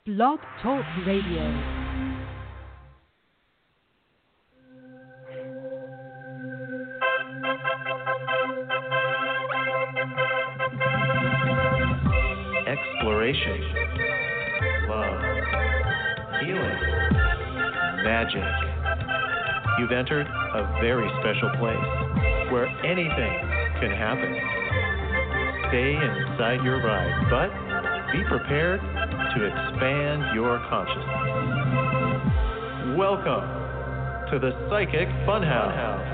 Blog Talk Radio. Exploration, love, healing, magic. You've entered a very special place where anything can happen. Stay inside your ride, but be prepared to expand your consciousness. Welcome to the Psychic Funhouse.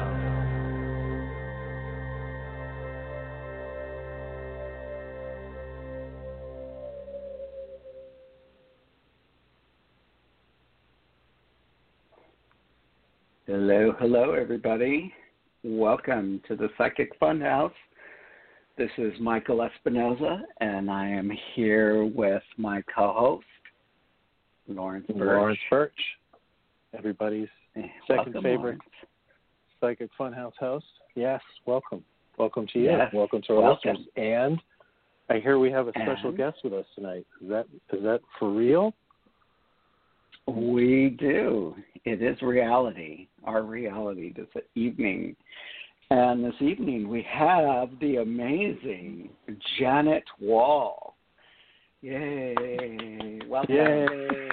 Hello, everybody. Welcome to the Psychic Funhouse. This is Michael Espinoza, and I am here with my co-host, Lawrence Birch. Everybody's second favorite Lawrence. Psychic Funhouse host. Yes, welcome. Welcome to you. Yes, welcome to our listeners. And I hear we have a special guest with us tonight. Is that for real? We do. It is reality, our reality this evening. And this evening we have the amazing Janet Wall. Yay. Welcome. Yay.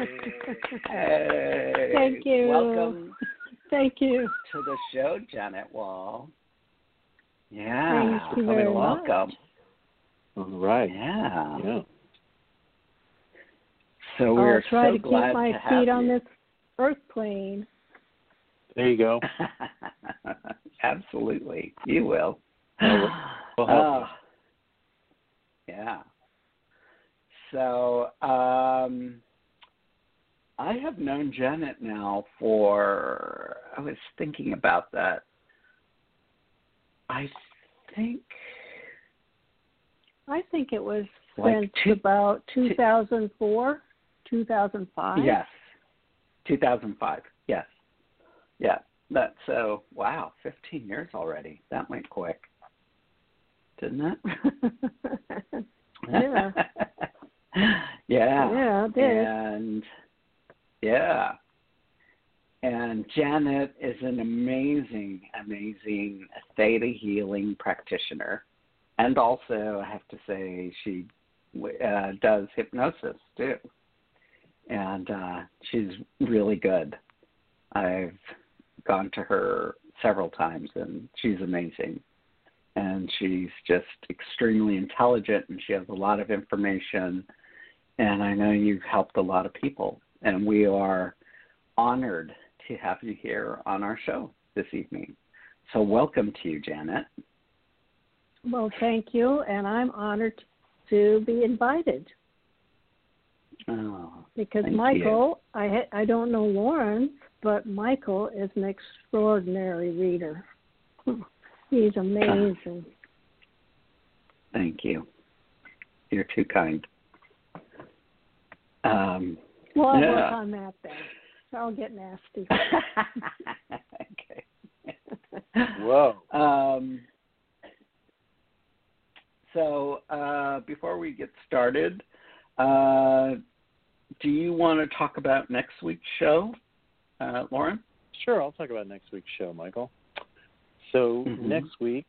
Hey. Thank you. Welcome. Thank you. To the show, Janet Wall. Yeah. Thank you very much. Welcome. All right. Yeah. So we're I'll try so to keep glad my to have feet on you. this earth plane. There you go. Absolutely. You will. We'll help yeah. So I have known Janet now I was thinking about that. I think it was like since about 2004, 2005. Yes. 2005. Yes. Yeah. That's so, wow, 15 years already. That went quick, didn't it? Yeah. Yeah. Yeah, it did. And Janet is an amazing, amazing theta healing practitioner. And also, I have to say, she does hypnosis, too. And she's really good. I've gone to her several times, and she's amazing. And she's just extremely intelligent, and she has a lot of information. And I know you've helped a lot of people. And we are honored to have you here on our show this evening. So welcome to you, Janet. Well, thank you, and I'm honored to be invited. Oh, because thank Michael, I don't know Lawrence, but Michael is an extraordinary reader. He's amazing. Thank you. You're too kind. Well, I'll work on that then. I'll get nasty. Okay. Whoa. So before we get started, do you want to talk about next week's show, Lauren? Sure, I'll talk about next week's show, Michael. So next week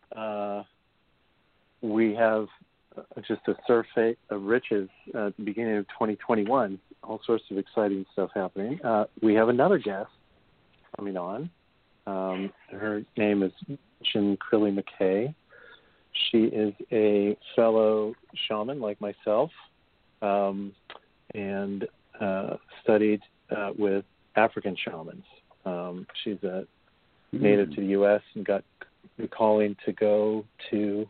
we have just a surfeit of riches at the beginning of 2021. All sorts of exciting stuff happening. We have another guest coming on. Her name is Jen Crilly McKay. She is a fellow shaman like myself, and studied with African shamans. She's a native to the U.S. and got the calling to go to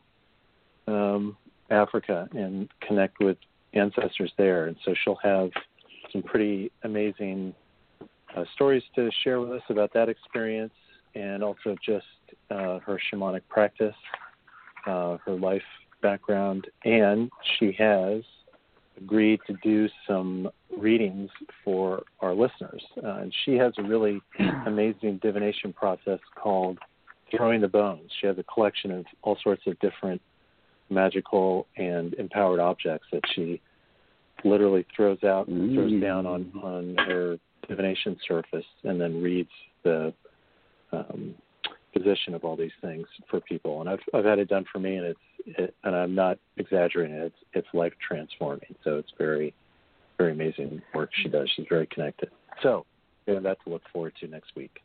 Africa and connect with ancestors there. And so she'll have some pretty amazing stories to share with us about that experience, and also just her shamanic practice, her life background, and she has agreed to do some readings for our listeners. And she has a really amazing divination process called Throwing the Bones. She has a collection of all sorts of different magical and empowered objects that she literally throws down on her divination surface and then reads the position of all these things for people. And I've had it done for me, and and I'm not exaggerating. It's life transforming. So it's very, very amazing work she does. She's very connected. So we have that to look forward to next week.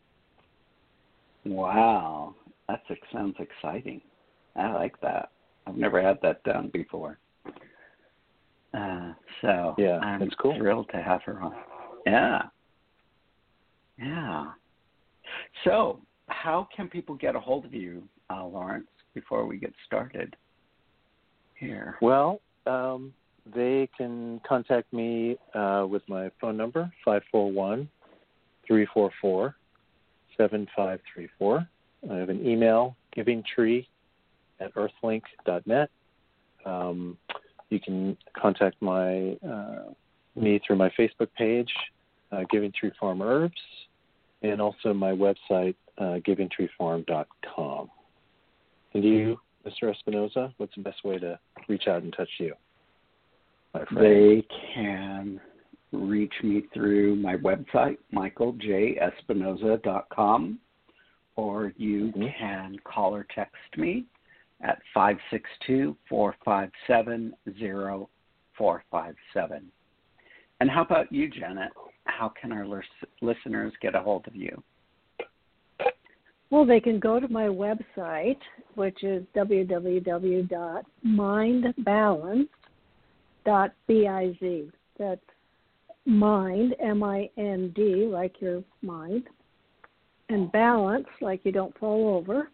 Wow, that sounds exciting. I like that. I've never had that done before. So yeah, I'm it's cool. thrilled to have her on. Yeah. So how can people get a hold of you, Lawrence, before we get started here? Well, they can contact me with my phone number, 541-344-7534. I have an email, givingtree@earthlink.net. You can contact me through my Facebook page, Giving Tree Farm Herbs, and also my website, givingtreefarm.com. And you, Mr. Espinoza, what's the best way to reach out and touch you, my friend? They can reach me through my website, michaeljespinoza.com, or you can call or text me at 562-457-0457. And how about you, Janet? How can our listeners get a hold of you? Well, they can go to my website, which is www.mindbalance.biz. That's mind, M-I-N-D, like your mind, and balance, like you don't fall over,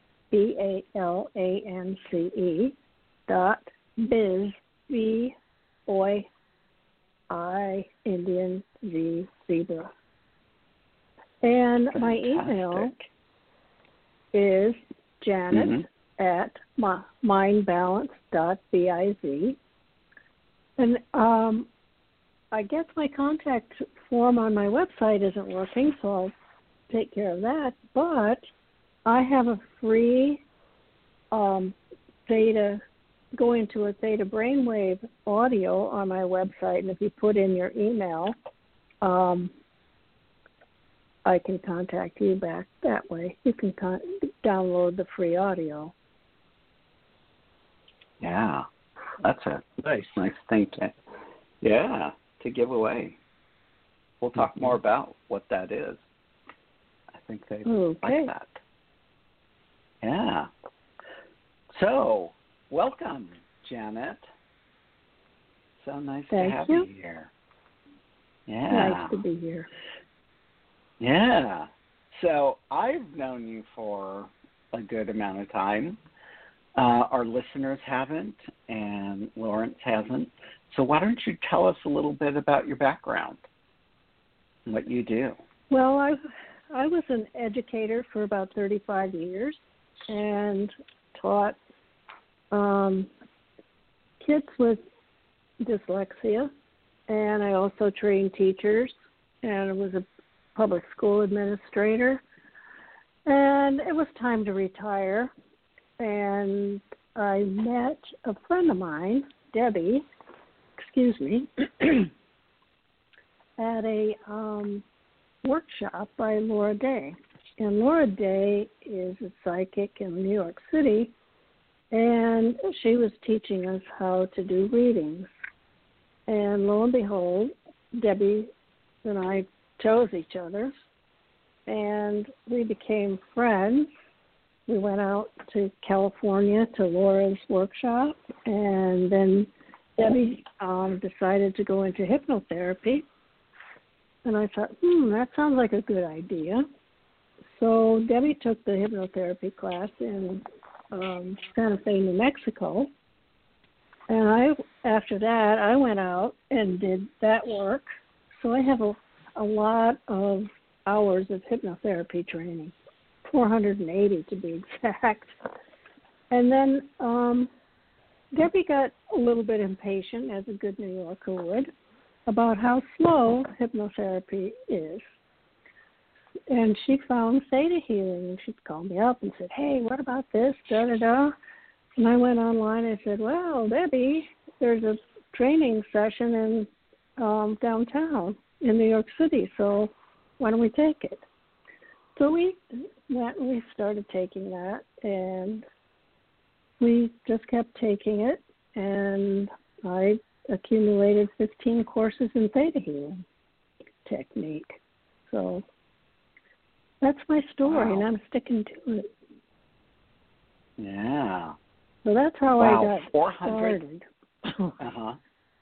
B-A-L-A-N-C-E, .biz, B-boy, I, Indian, Z, zebra. And my email is Janet at mindbalance.biz. And I guess my contact form on my website isn't working, so I'll take care of that. But I have a free theta, go into a theta brainwave audio on my website, and if you put in your email, I can contact you back that way. You can download the free audio. Yeah, that's a nice thing to give away. We'll talk more about what that is. I think they like that. Yeah. So, welcome, Janet. So nice to have you here. Yeah. Nice to be here. Yeah. So I've known you for a good amount of time. Our listeners haven't, and Lawrence hasn't. So why don't you tell us a little bit about your background and what you do? Well, I was an educator for about 35 years and taught kids with dyslexia, and I also trained teachers, and I was a public school administrator, and it was time to retire, and I met a friend of mine, Debbie, at a workshop by Laura Day. And Laura Day is a psychic in New York City, and she was teaching us how to do readings. And lo and behold, Debbie and I chose each other, and we became friends. We went out to California to Laura's workshop, and then Debbie decided to go into hypnotherapy. And I thought, that sounds like a good idea. So Debbie took the hypnotherapy class in Santa Fe, New Mexico. And after that, I went out and did that work. So I have a lot of hours of hypnotherapy training, 480 to be exact. And then Debbie got a little bit impatient, as a good New Yorker would, about how slow hypnotherapy is. And she found theta healing, and she'd call me up and said, hey, what about this, da-da-da? And I went online and said, well, Debbie, there's a training session in downtown in New York City, so why don't we take it? So we went and we started taking that, and we just kept taking it, and I accumulated 15 courses in theta healing technique. So that's my story, and I'm sticking to it. Yeah. So that's how I got 400. started. Uh-huh.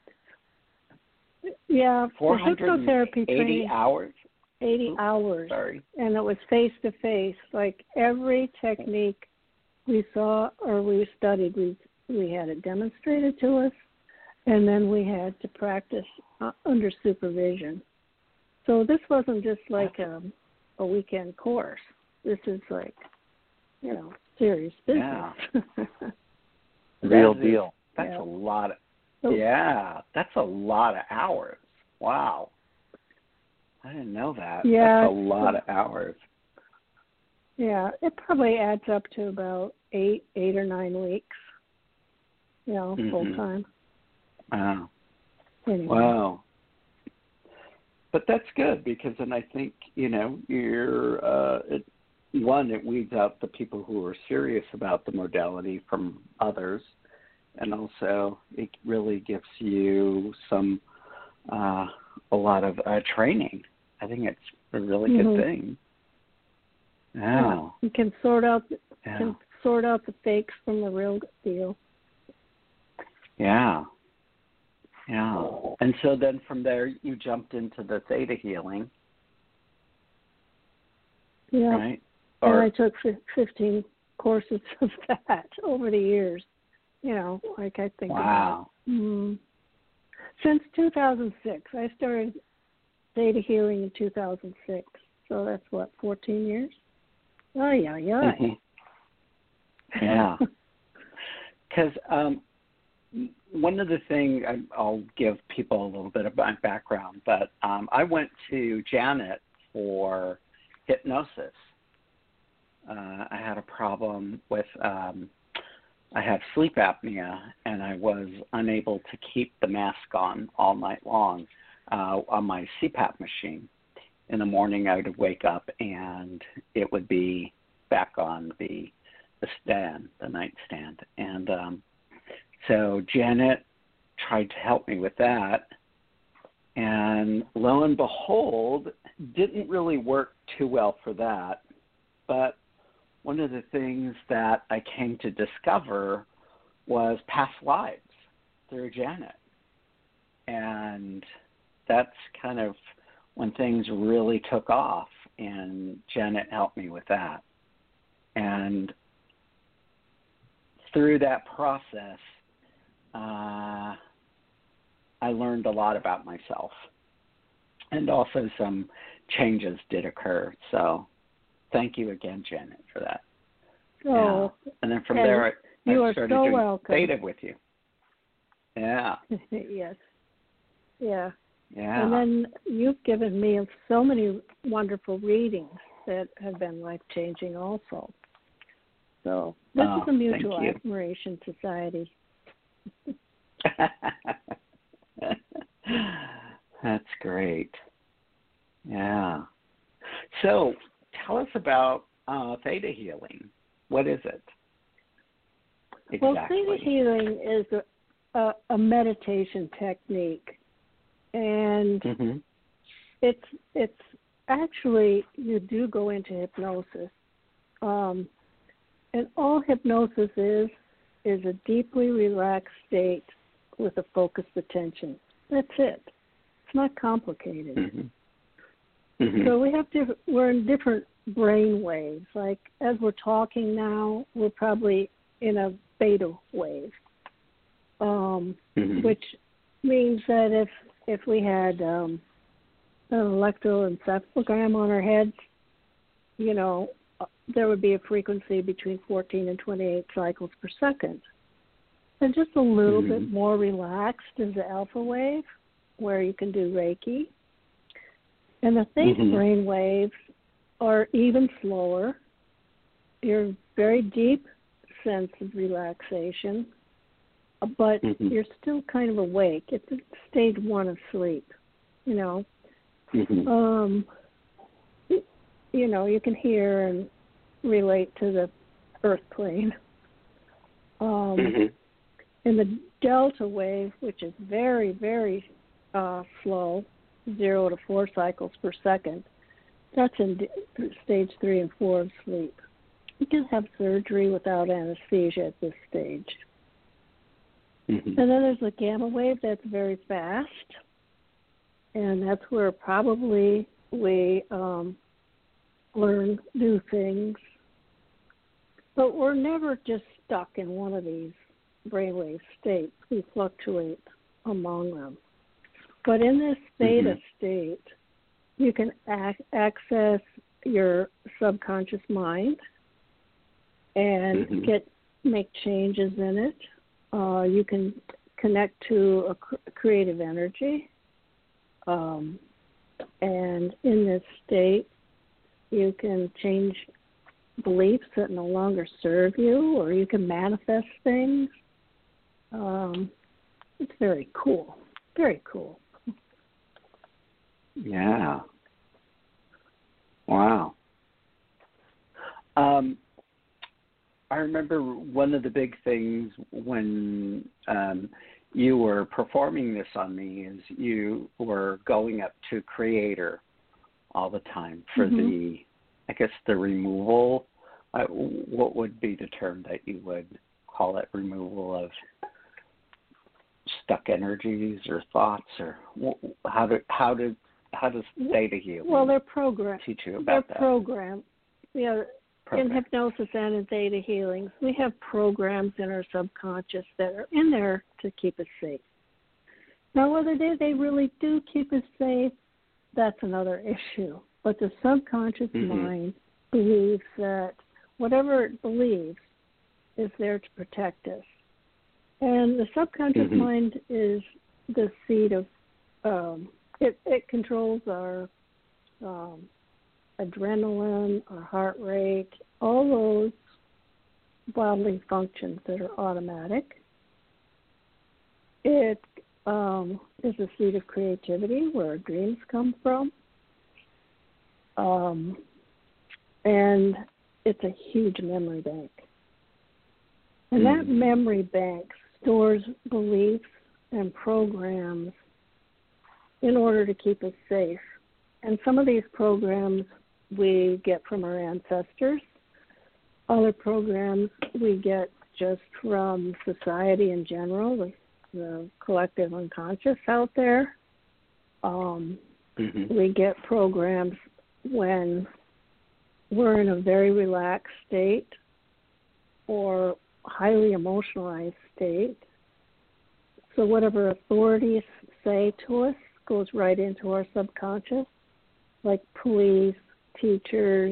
Yeah, the 480 hypnotherapy training. 80 hours. Sorry. And it was face-to-face. Like every technique we saw or we studied, we had it demonstrated to us, and then we had to practice under supervision. So this wasn't just like a weekend course. This is like, serious business. Yeah. Real deal. That's a lot of, that's a lot of hours. Wow. I didn't know that. Yeah. That's a lot of hours. Yeah, it probably adds up to about 8 or 9 weeks, full time. Wow. Anyway. Wow. But that's good because then I think, you're, it weeds out the people who are serious about the modality from others. And also it really gives you a lot of training. I think it's a really good thing. Wow. You can sort out the fakes from the real deal. Yeah. Yeah. And so then from there you jumped into the theta healing. Yeah. Right? And I took 15 courses of that over the years. I think wow. about. Since 2006. I started theta healing in 2006. So that's 14 years? Oh, yeah. Yeah. Because one of the things, I'll give people a little bit of my background, but I went to Janet for hypnosis. I had a problem with, I had sleep apnea, and I was unable to keep the mask on all night long on my CPAP machine. In the morning, I would wake up, and it would be back on the nightstand. And so Janet tried to help me with that, and lo and behold, didn't really work too well for that. But one of the things that I came to discover was past lives through Janet. And that's kind of when things really took off, and Janet helped me with that. And through that process, I learned a lot about myself. And also some changes did occur. So thank you again, Janet, for that. Oh, yeah. And then from there, I started so doing welcome. theta with you. Yeah. Yes. Yeah. Yeah. And then you've given me so many wonderful readings that have been life-changing also. So this is a mutual admiration society. That's great. Yeah. So tell us about theta healing. What is it? Exactly. Well, theta healing is a meditation technique. And it's actually, you do go into hypnosis. And all hypnosis is a deeply relaxed state with a focused attention. That's it. It's not complicated. So we're in different brain waves. Like as we're talking now, we're probably in a beta wave, which means that if we had an electroencephalogram on our heads, there would be a frequency between 14 and 28 cycles per second. And just a little bit more relaxed is the alpha wave, where you can do Reiki. And the theta brain waves are even slower. You're very deep sense of relaxation. but Mm-hmm. you're still kind of awake. It's stage 1 of sleep, you know. Mm-hmm. You know, you can hear and relate to the earth plane. Mm-hmm. In the delta wave, which is very, very slow, 0 to 4 cycles per second, that's in stage 3 and 4 of sleep. You can have surgery without anesthesia at this stage. Mm-hmm. And then there's the gamma wave that's very fast, and that's where probably we learn new things. But we're never just stuck in one of these brainwave states. We fluctuate among them. But in this theta state, you can access your subconscious mind and make changes in it. You can connect to a creative energy. And in this state, you can change beliefs that no longer serve you, or you can manifest things. It's very cool. Very cool. Yeah. Wow. I remember one of the big things when you were performing this on me is you were going up to Creator all the time for the removal. What would be the term that you would call it? Removal of stuck energies or thoughts, or how does theta healing? Well, they're programmed. Teach you about that. They're programmed. Yeah. In hypnosis and in theta healings, we have programs in our subconscious that are in there to keep us safe. Now, whether they really do keep us safe, that's another issue. But the subconscious mind believes that whatever it believes is there to protect us. And the subconscious mind is the seat of, it controls our adrenaline, our heart rate, all those bodily functions that are automatic. It is a seat of creativity where our dreams come from. And it's a huge memory bank. And that memory bank stores beliefs and programs in order to keep us safe. And some of these programs we get from our ancestors. Other programs we get just from society in general, the collective unconscious out there. We get programs when we're in a very relaxed state or highly emotionalized state. So whatever authorities say to us goes right into our subconscious, like police, teachers,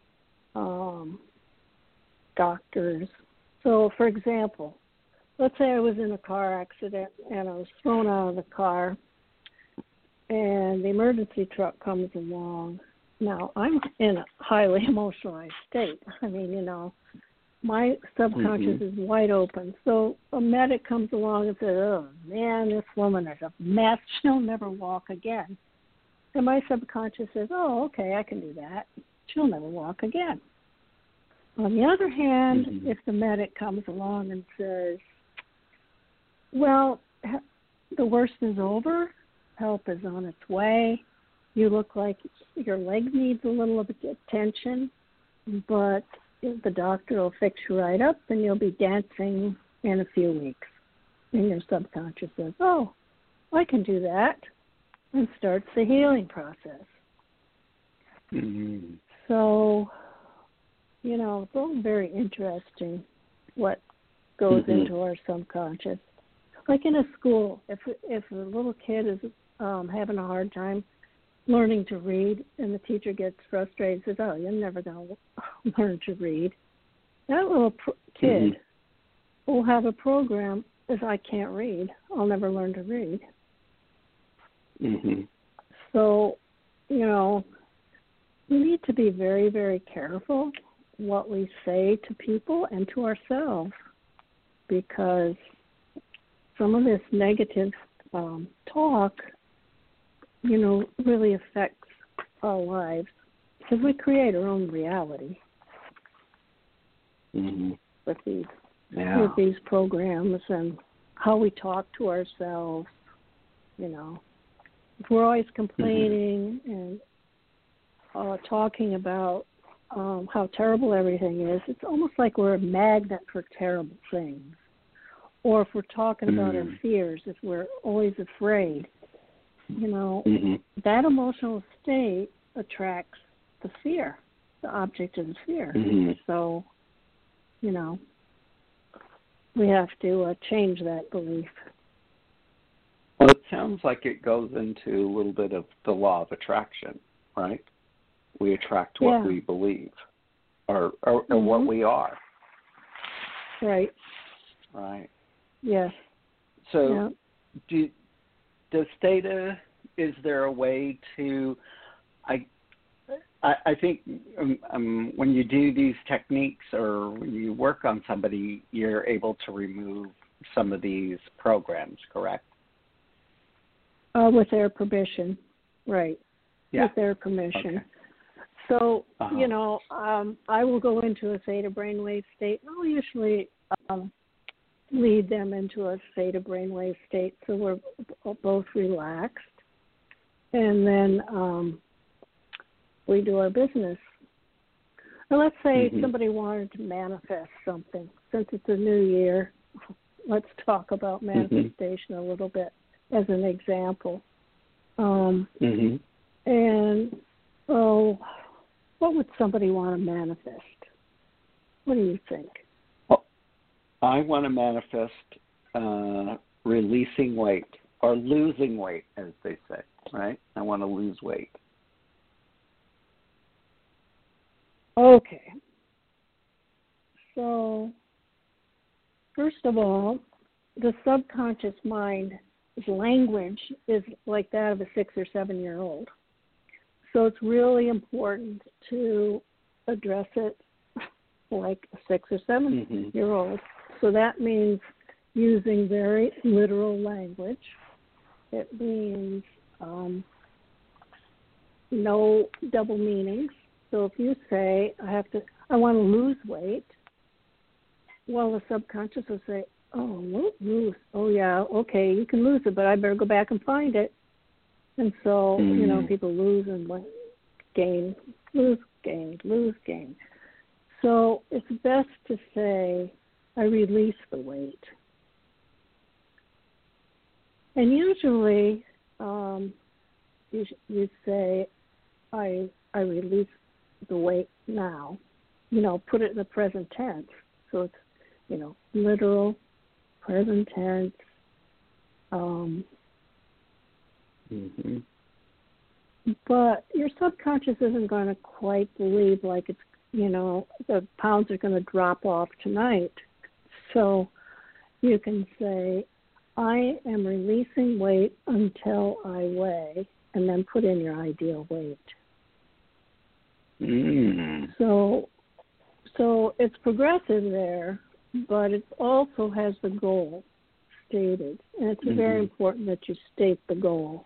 doctors. So, for example, let's say I was in a car accident and I was thrown out of the car and the emergency truck comes along. Now, I'm in a highly emotionalized state. I mean, you know, my subconscious is wide open. So a medic comes along and says, oh, man, this woman is a mess. She'll never walk again. And my subconscious says, oh, okay, I can do that. She'll never walk again. On the other hand, if the medic comes along and says, well, the worst is over, help is on its way, you look like your leg needs a little bit of attention, but the doctor will fix you right up and you'll be dancing in a few weeks. And your subconscious says, oh, I can do that, and starts the healing process. So, you know, it's all very interesting what goes into our subconscious. Like in a school, if a little kid is having a hard time learning to read and the teacher gets frustrated and says, oh, you're never going to learn to read, that little kid will have a program as I can't read. I'll never learn to read. So, you know, we need to be very, very careful what we say to people and to ourselves, because some of this negative talk, really affects our lives because we create our own reality with these programs and how we talk to ourselves. If we're always complaining and talking about how terrible everything is, it's almost like we're a magnet for terrible things. Or if we're talking about our fears, if we're always afraid, that emotional state attracts the fear, the object of the fear. So, we have to change that belief. Well, it sounds like it goes into a little bit of the law of attraction, right? We attract what we believe or what we are. Right. Right. Yes. So does Theta, is there a way to, I think when you do these techniques or when you work on somebody, you're able to remove some of these programs, correct? With their permission, right. Yeah. With their permission. Okay. So, I will go into a theta brainwave state. I'll usually lead them into a theta brainwave state so we're both relaxed. And then we do our business. Now, let's say somebody wanted to manifest something. Since it's a new year, let's talk about manifestation a little bit as an example. And, what would somebody want to manifest? What do you think? Well, I want to manifest releasing weight or losing weight, as they say, right? I want to lose weight. Okay. So, first of all, the subconscious mind's language is like that of a 6 or 7 year old. So it's really important to address it like a 6 or 7 year old. So that means using very literal language. It means no double meanings. So if you say, I want to lose weight, well, the subconscious will say, lose. Oh, yeah, okay, you can lose it, but I better go back and find it. And so, people lose and gain, lose, gain, lose, gain. So it's best to say, I release the weight. And usually you say, I release the weight now. Put it in the present tense. So it's, literal, present tense. But your subconscious isn't going to quite believe like it's, the pounds are going to drop off tonight. So you can say, I am releasing weight until I weigh, and then put in your ideal weight. So it's progressive there, but it also has the goal stated. And it's very important that you state the goal.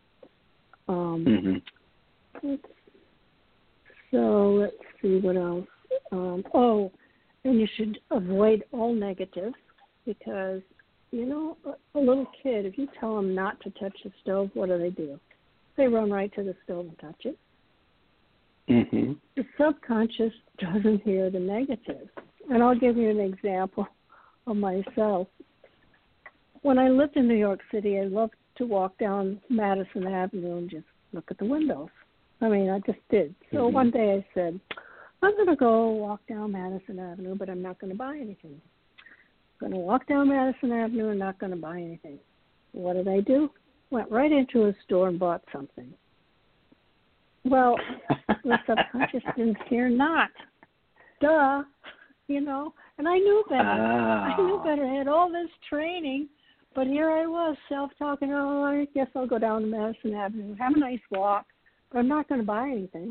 So let's see what else. And you should avoid all negatives because, a little kid, if you tell them not to touch the stove, what do? They run right to the stove and touch it. The subconscious doesn't hear the negatives. And I'll give you an example of myself. When I lived in New York City, I loved to walk down Madison Avenue and just look at the windows. I just did. So one day I said, I'm going to go walk down Madison Avenue, but I'm not going to buy anything. I'm going to walk down Madison Avenue and not going to buy anything. What did I do? Went right into a store and bought something. Well, the subconscious didn't hear not. Duh. And I knew better. I knew better. I had all this training, but here I was self-talking, I guess I'll go down to Madison Avenue, have a nice walk, but I'm not going to buy anything.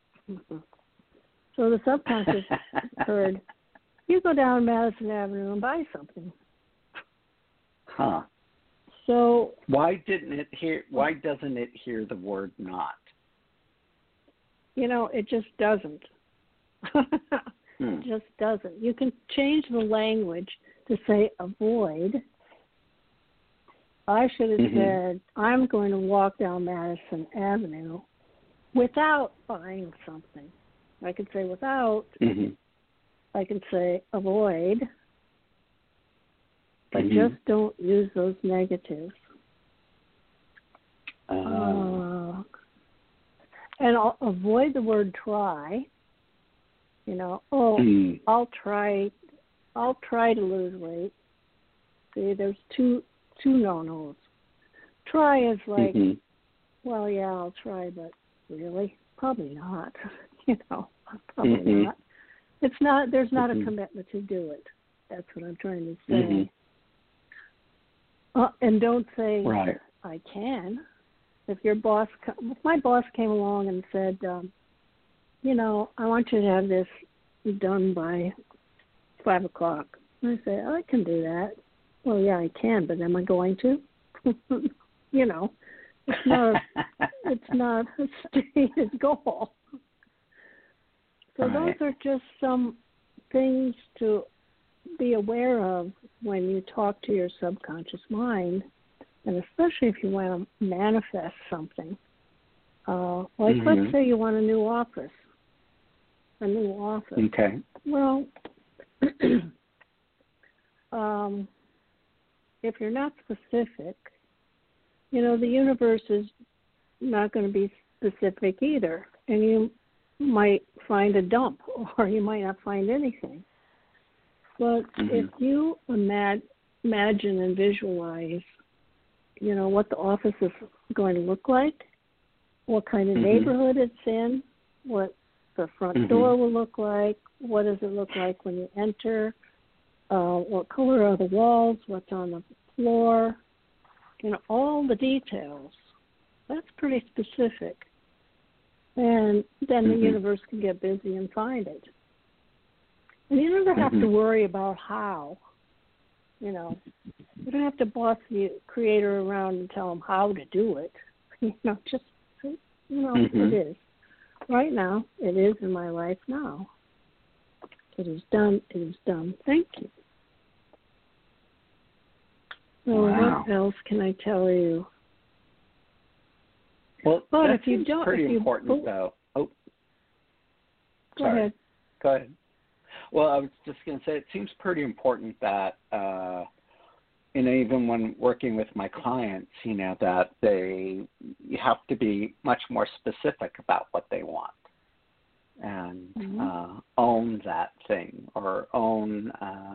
So the subconscious heard, you go down Madison Avenue and buy something. Huh. So Why doesn't it hear the word not? It just doesn't. It just doesn't. You can change the language to say avoid. I should have said, I'm going to walk down Madison Avenue without buying something. I could say without. I can say avoid. But just don't use those negatives. And I'll avoid the word try. I'll try to lose weight. See, there's two no-nos. Try is like, well, yeah, I'll try, but really? Probably not. Probably not. It's not, there's not a commitment to do it. That's what I'm trying to say. And don't say, I can. If my boss came along and said, I want you to have this done by 5 o'clock. And I say, I can do that. Well, yeah, I can, but am I going to? It's not a stated goal. So those are just some things to be aware of when you talk to your subconscious mind, and especially if you want to manifest something. Let's say you want a new office. Okay. Well, if you're not specific, the universe is not going to be specific either, and you might find a dump, or you might not find anything. But if you imagine and visualize, what the office is going to look like, what kind of neighborhood it's in, what the front door will look like, what does it look like when you enter, what color are the walls, what's on the floor, all the details. That's pretty specific. And then the universe can get busy and find it. And you never have to worry about how. You don't have to boss the creator around and tell him how to do it. Just, it is. Right now, it is in my life now. It is done. It is done. Thank you. So what else can I tell you? Well, but that if you seems don't, pretty important, though. Oh, go ahead. Go ahead. Well, I was just going to say it seems pretty important that, even when working with my clients, that you have to be much more specific about what they want and own that thing, or own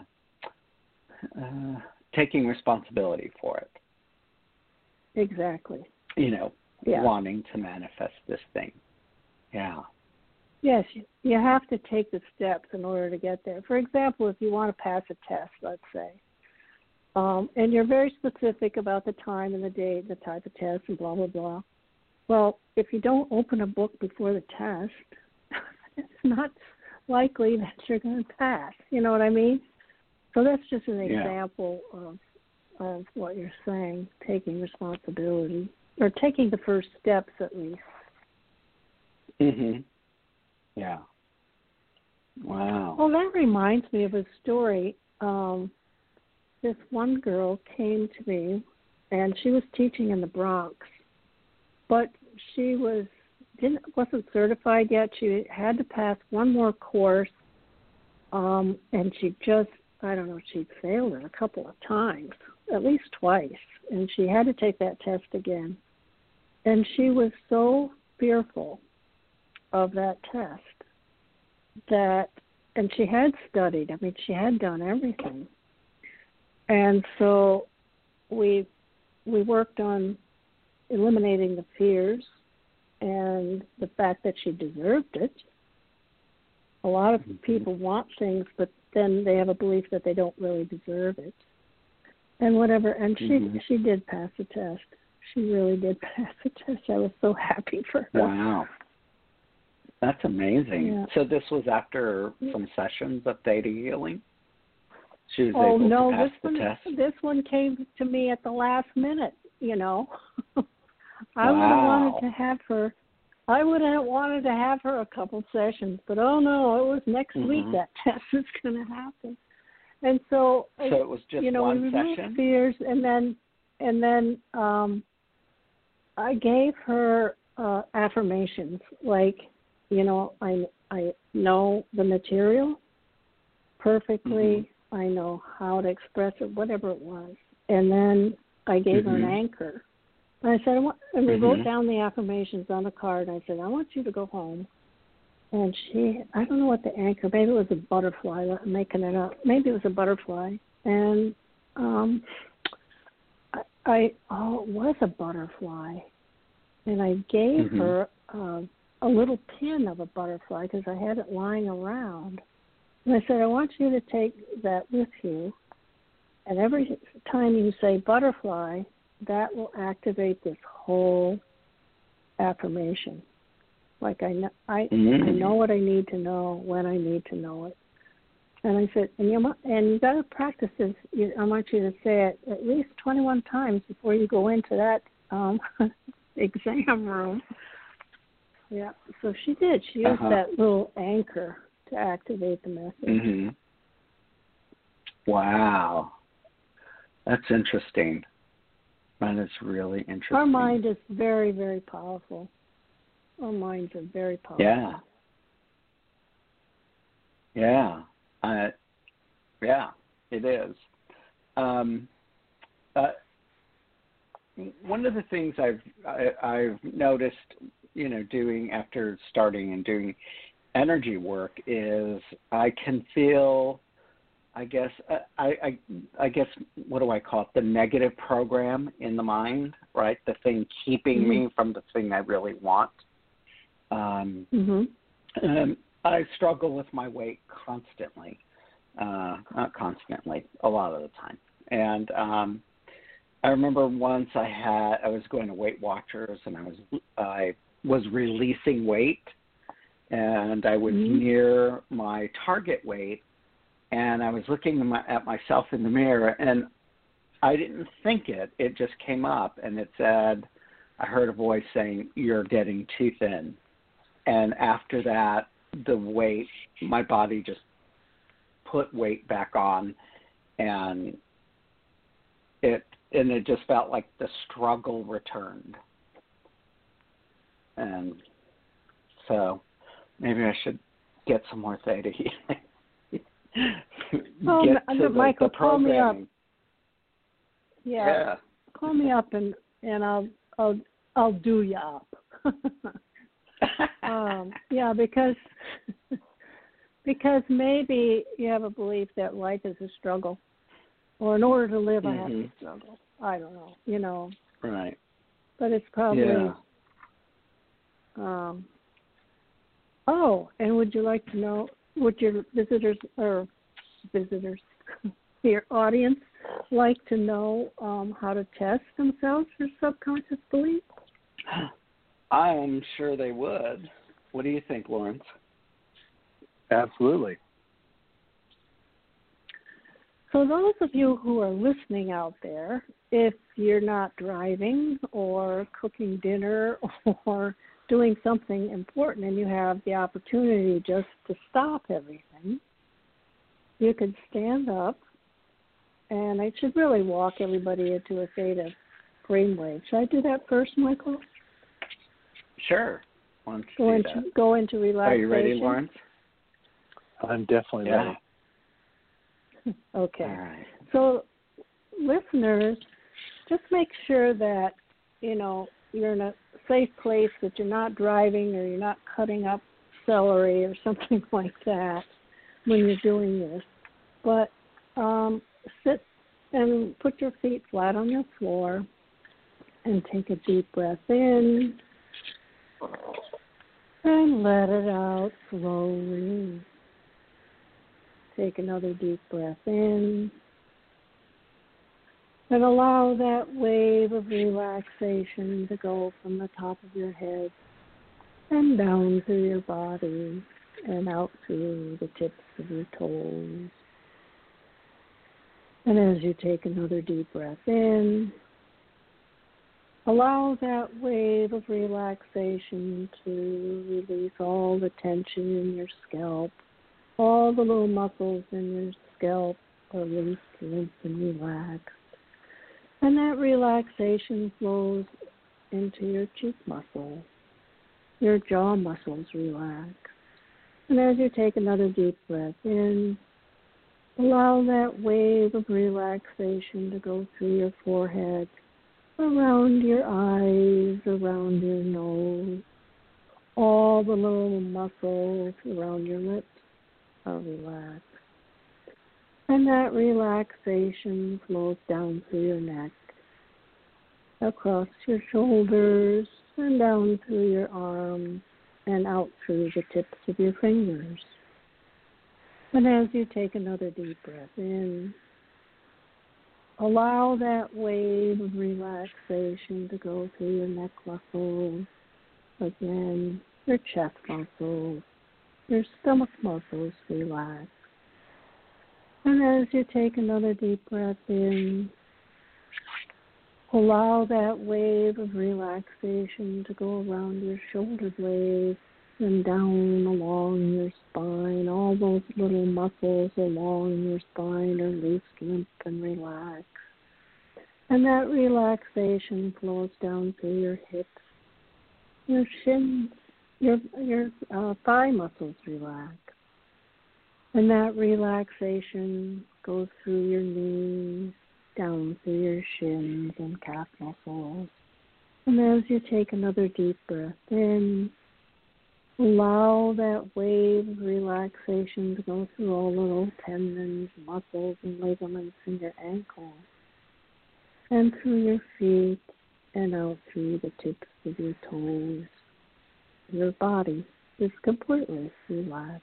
taking responsibility for it. Exactly. Wanting to manifest this thing. Yeah. Yes, you have to take the steps in order to get there. For example, if you want to pass a test, let's say, and you're very specific about the time and the date, the type of test, and blah, blah, blah. Well, if you don't open a book before the test, it's not likely that you're going to pass. You know what I mean? So that's just an example of what you're saying, taking responsibility, or taking the first steps at least. Yeah. Wow. Well, that reminds me of a story. This one girl came to me, and she was teaching in the Bronx, but she wasn't certified yet. She had to pass one more course, and she just, she'd failed it a couple of times, at least twice, and she had to take that test again. And she was so fearful of that test and she had studied. She had done everything. And so we worked on eliminating the fears and the fact that she deserved it. A lot of people want things, but then they have a belief that they don't really deserve it. And whatever. And she did pass the test. She really did pass the test. I was so happy for her. Wow. That's amazing. Yeah. So this was after some sessions of theta healing? She was Oh able no, to pass the test? this one came to me at the last minute. You know, I would have Wow. wanted to have her. I would have wanted to have her a couple sessions, but oh no, it was next week that test is going to happen. And so it was just you know, one we removed session? fears, and then I gave her affirmations like, you know, I know the material perfectly. I know how to express it, whatever it was. And then I gave her an anchor. And I said, and we wrote down the affirmations on a card. I said, I want you to go home. And I don't know what the anchor, maybe it was a butterfly, I'm making it up. Maybe it was a butterfly. And it was a butterfly. And I gave her a little pin of a butterfly because I had it lying around. And I said, I want you to take that with you. And every time you say butterfly, that will activate this whole affirmation. Like I know what I need to know when I need to know it. And I said, and you got to practice this. I want you to say it at least 21 times before you go into that exam room. Yeah. So she did. She used that little anchor to activate the message. Wow. That's interesting. That is really interesting. Our mind is very, very powerful. Our minds are very powerful. Yeah. Yeah. Yeah, it is. One of the things I've noticed, you know, doing after starting and doing energy work is I can feel, I guess what do I call it? The negative program in the mind, right? The thing keeping me from the thing I really want. And I struggle with my weight constantly. Not constantly, a lot of the time. And I remember once I was going to Weight Watchers, and I was releasing weight, and I was near my target weight, and I was looking at myself in the mirror, and I didn't think it. It just came up, and it said, I heard a voice saying, "You're getting too thin." And after that, the weight, my body just put weight back on, and it just felt like the struggle returned. And so maybe I should get some more theta healing. Michael, call me up. Yeah. Call me up and I'll do you up. Because maybe you have a belief that life is a struggle, or in order to live, I have to struggle. I don't know, you know. Right. But it's probably. Yeah. And would you like to know? Would your your audience like to know how to test themselves for subconscious beliefs? I am sure they would. What do you think, Lawrence? Absolutely. So those of you who are listening out there, if you're not driving or cooking dinner or doing something important and you have the opportunity just to stop everything, you could stand up, and I should really walk everybody into a state of brainwave. Should I do that first, Michael? Sure. Why don't you do that? Go into relaxation. Are you ready, Lawrence? I'm definitely ready. Okay. All right. So, listeners, just make sure that, you know, you're in a safe place, that you're not driving or you're not cutting up celery or something like that when you're doing this. But sit and put your feet flat on the floor and take a deep breath in and let it out slowly. Take another deep breath in and allow that wave of relaxation to go from the top of your head and down through your body and out through the tips of your toes. And as you take another deep breath in, allow that wave of relaxation to release all the tension in your scalp. All the little muscles in your scalp are loose, limp, and relaxed. And that relaxation flows into your cheek muscles. Your jaw muscles relax. And as you take another deep breath in, allow that wave of relaxation to go through your forehead, around your eyes, around your nose. All the little muscles around your lips are relaxed. And that relaxation flows down through your neck, across your shoulders, and down through your arms, and out through the tips of your fingers. And as you take another deep breath in, allow that wave of relaxation to go through your neck muscles, again, your chest muscles, your stomach muscles relax. And as you take another deep breath in, allow that wave of relaxation to go around your shoulder blades and down along your spine. All those little muscles along your spine are loose, limp, and relaxed. And that relaxation flows down through your hips, your shins, your thigh muscles relax. And that relaxation goes through your knees, down through your shins and calf muscles. And as you take another deep breath in, allow that wave of relaxation to go through all the little tendons, muscles, and ligaments in your ankles, and through your feet, and out through the tips of your toes. Your body is completely relaxed.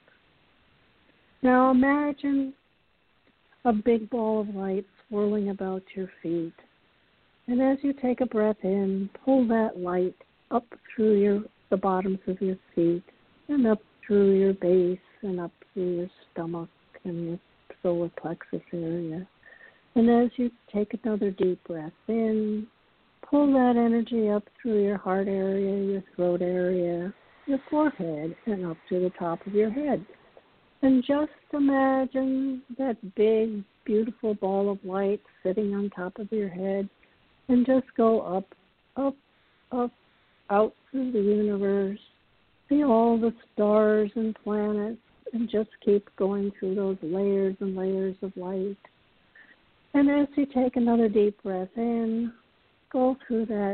Now imagine a big ball of light swirling about your feet. And as you take a breath in, pull that light up through the bottoms of your feet and up through your base and up through your stomach and your solar plexus area. And as you take another deep breath in, pull that energy up through your heart area, your throat area, your forehead, and up to the top of your head. And just imagine that big, beautiful ball of light sitting on top of your head, and just go up, up, up, out through the universe. See all the stars and planets, and just keep going through those layers and layers of light. And as you take another deep breath in, go through that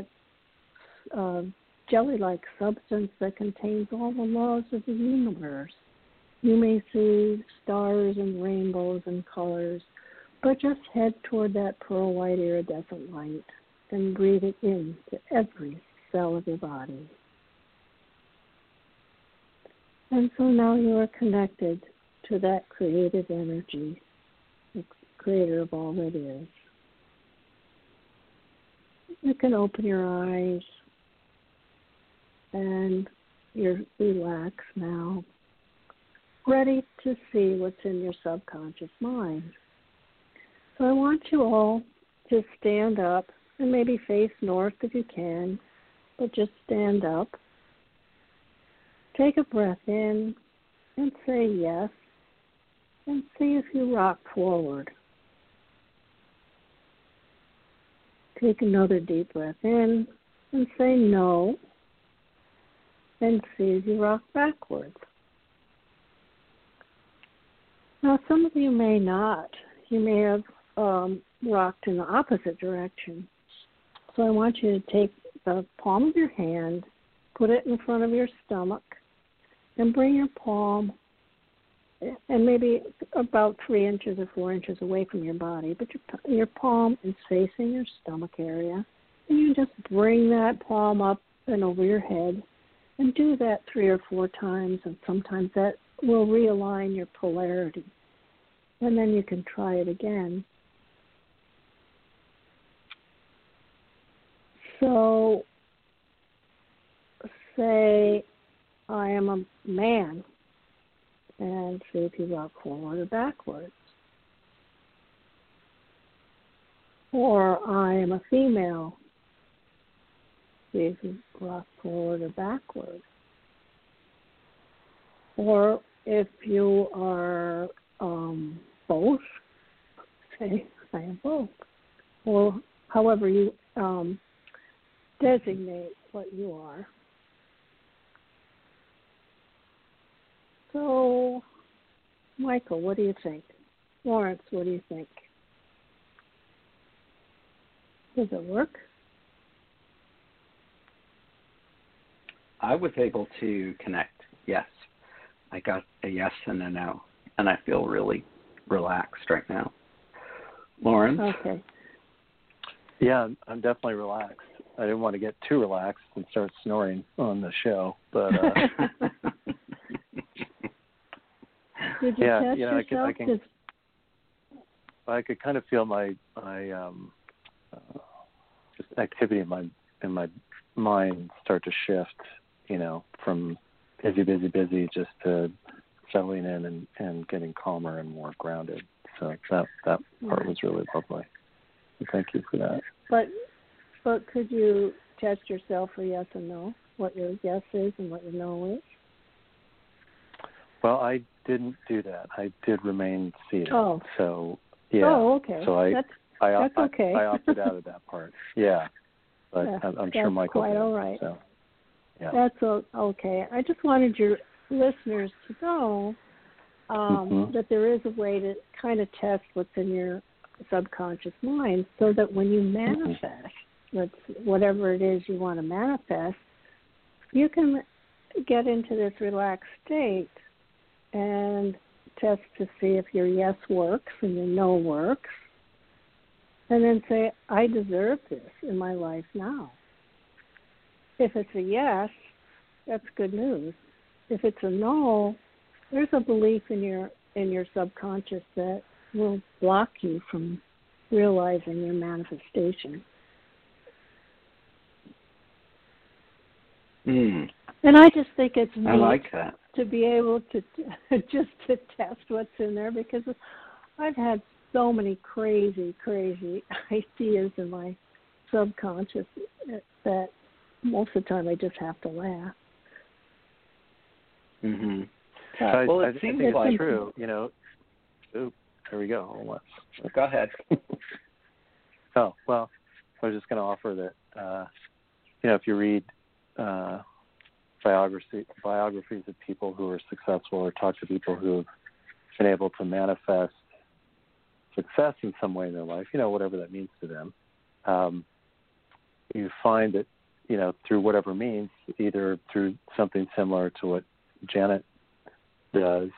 jelly-like substance that contains all the laws of the universe. You may see stars and rainbows and colors, but just head toward that pearl white iridescent light and breathe it in to every cell of your body. And so now you are connected to that creative energy, the creator of all that is. You can open your eyes and you're relaxed now, ready to see what's in your subconscious mind. So I want you all to stand up and maybe face north if you can, but just stand up. Take a breath in and say yes, and see if you rock forward. Take another deep breath in and say no, and see if you rock backwards. Now, some of you may not. You may have rocked in the opposite direction. So I want you to take the palm of your hand, put it in front of your stomach, and bring your palm, and maybe about 3 inches or 4 inches away from your body, but your palm is facing your stomach area. And you just bring that palm up and over your head, and do that 3 or 4 times, and sometimes that will realign your polarity. And then you can try it again. So, say I am a man, and see if you rock forward or backwards. or I am a female. See if you rock forward or backward. Or if you are both, say I am both. Or however you designate what you are. So, Michael, what do you think? Lawrence, what do you think? Does it work? I was able to connect, yes. I got a yes and a no, and I feel really relaxed right now. Lawrence? Okay. Yeah, I'm definitely relaxed. I didn't want to get too relaxed and start snoring on the show, but did you yeah, test yourself? I could kind of feel my just activity in my mind start to shift, from busy, just to settling in and getting calmer and more grounded. So that part was really lovely. Thank you for that. But could you test yourself for yes and no, what your yes is and what your no is? Well, I didn't do that. I did remain seated. Oh. So, yeah. Oh, okay. So that's okay. I opted out of that part. Yeah. But I'm sure Michael quite did. all right. So, yeah. That's okay. I just wanted your listeners to know that there is a way to kind of test what's in your subconscious mind so that when you manifest, whatever it is you want to manifest, you can get into this relaxed state and test to see if your yes works and your no works, and then say, I deserve this in my life now. If it's a yes, that's good news. If it's a no, there's a belief in your subconscious that will block you from realizing your manifestation. And I just think it's neat I like that. to be able to just to test what's in there, because I've had so many crazy ideas in my subconscious that most of the time I just have to laugh. Well, it seems it's like true. Ooh, there we go. Go ahead. Oh, well, I was just going to offer that, if you read biographies of people who are successful, or talk to people who have been able to manifest success in some way in their life, whatever that means to them, you find that, through whatever means, either through something similar to what Janet does,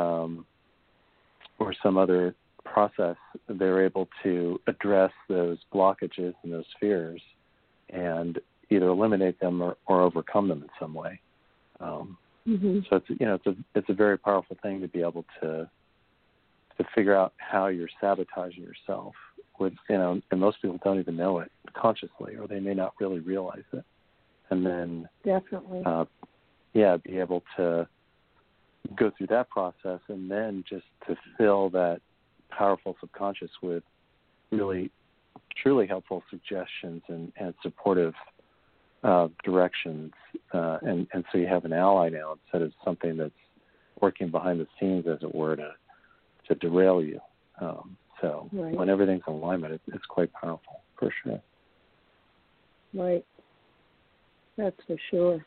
or some other process, they're able to address those blockages and those fears and either eliminate them or overcome them in some way. So it's a very powerful thing to be able to figure out how you're sabotaging yourself. And most people don't even know it consciously, or they may not really realize it. And then definitely, be able to go through that process, and then just to fill that powerful subconscious with really, truly helpful suggestions and supportive directions, and so you have an ally now instead of something that's working behind the scenes, as it were, to derail you. So right. When everything's in alignment, it's quite powerful, for sure. Right. That's for sure.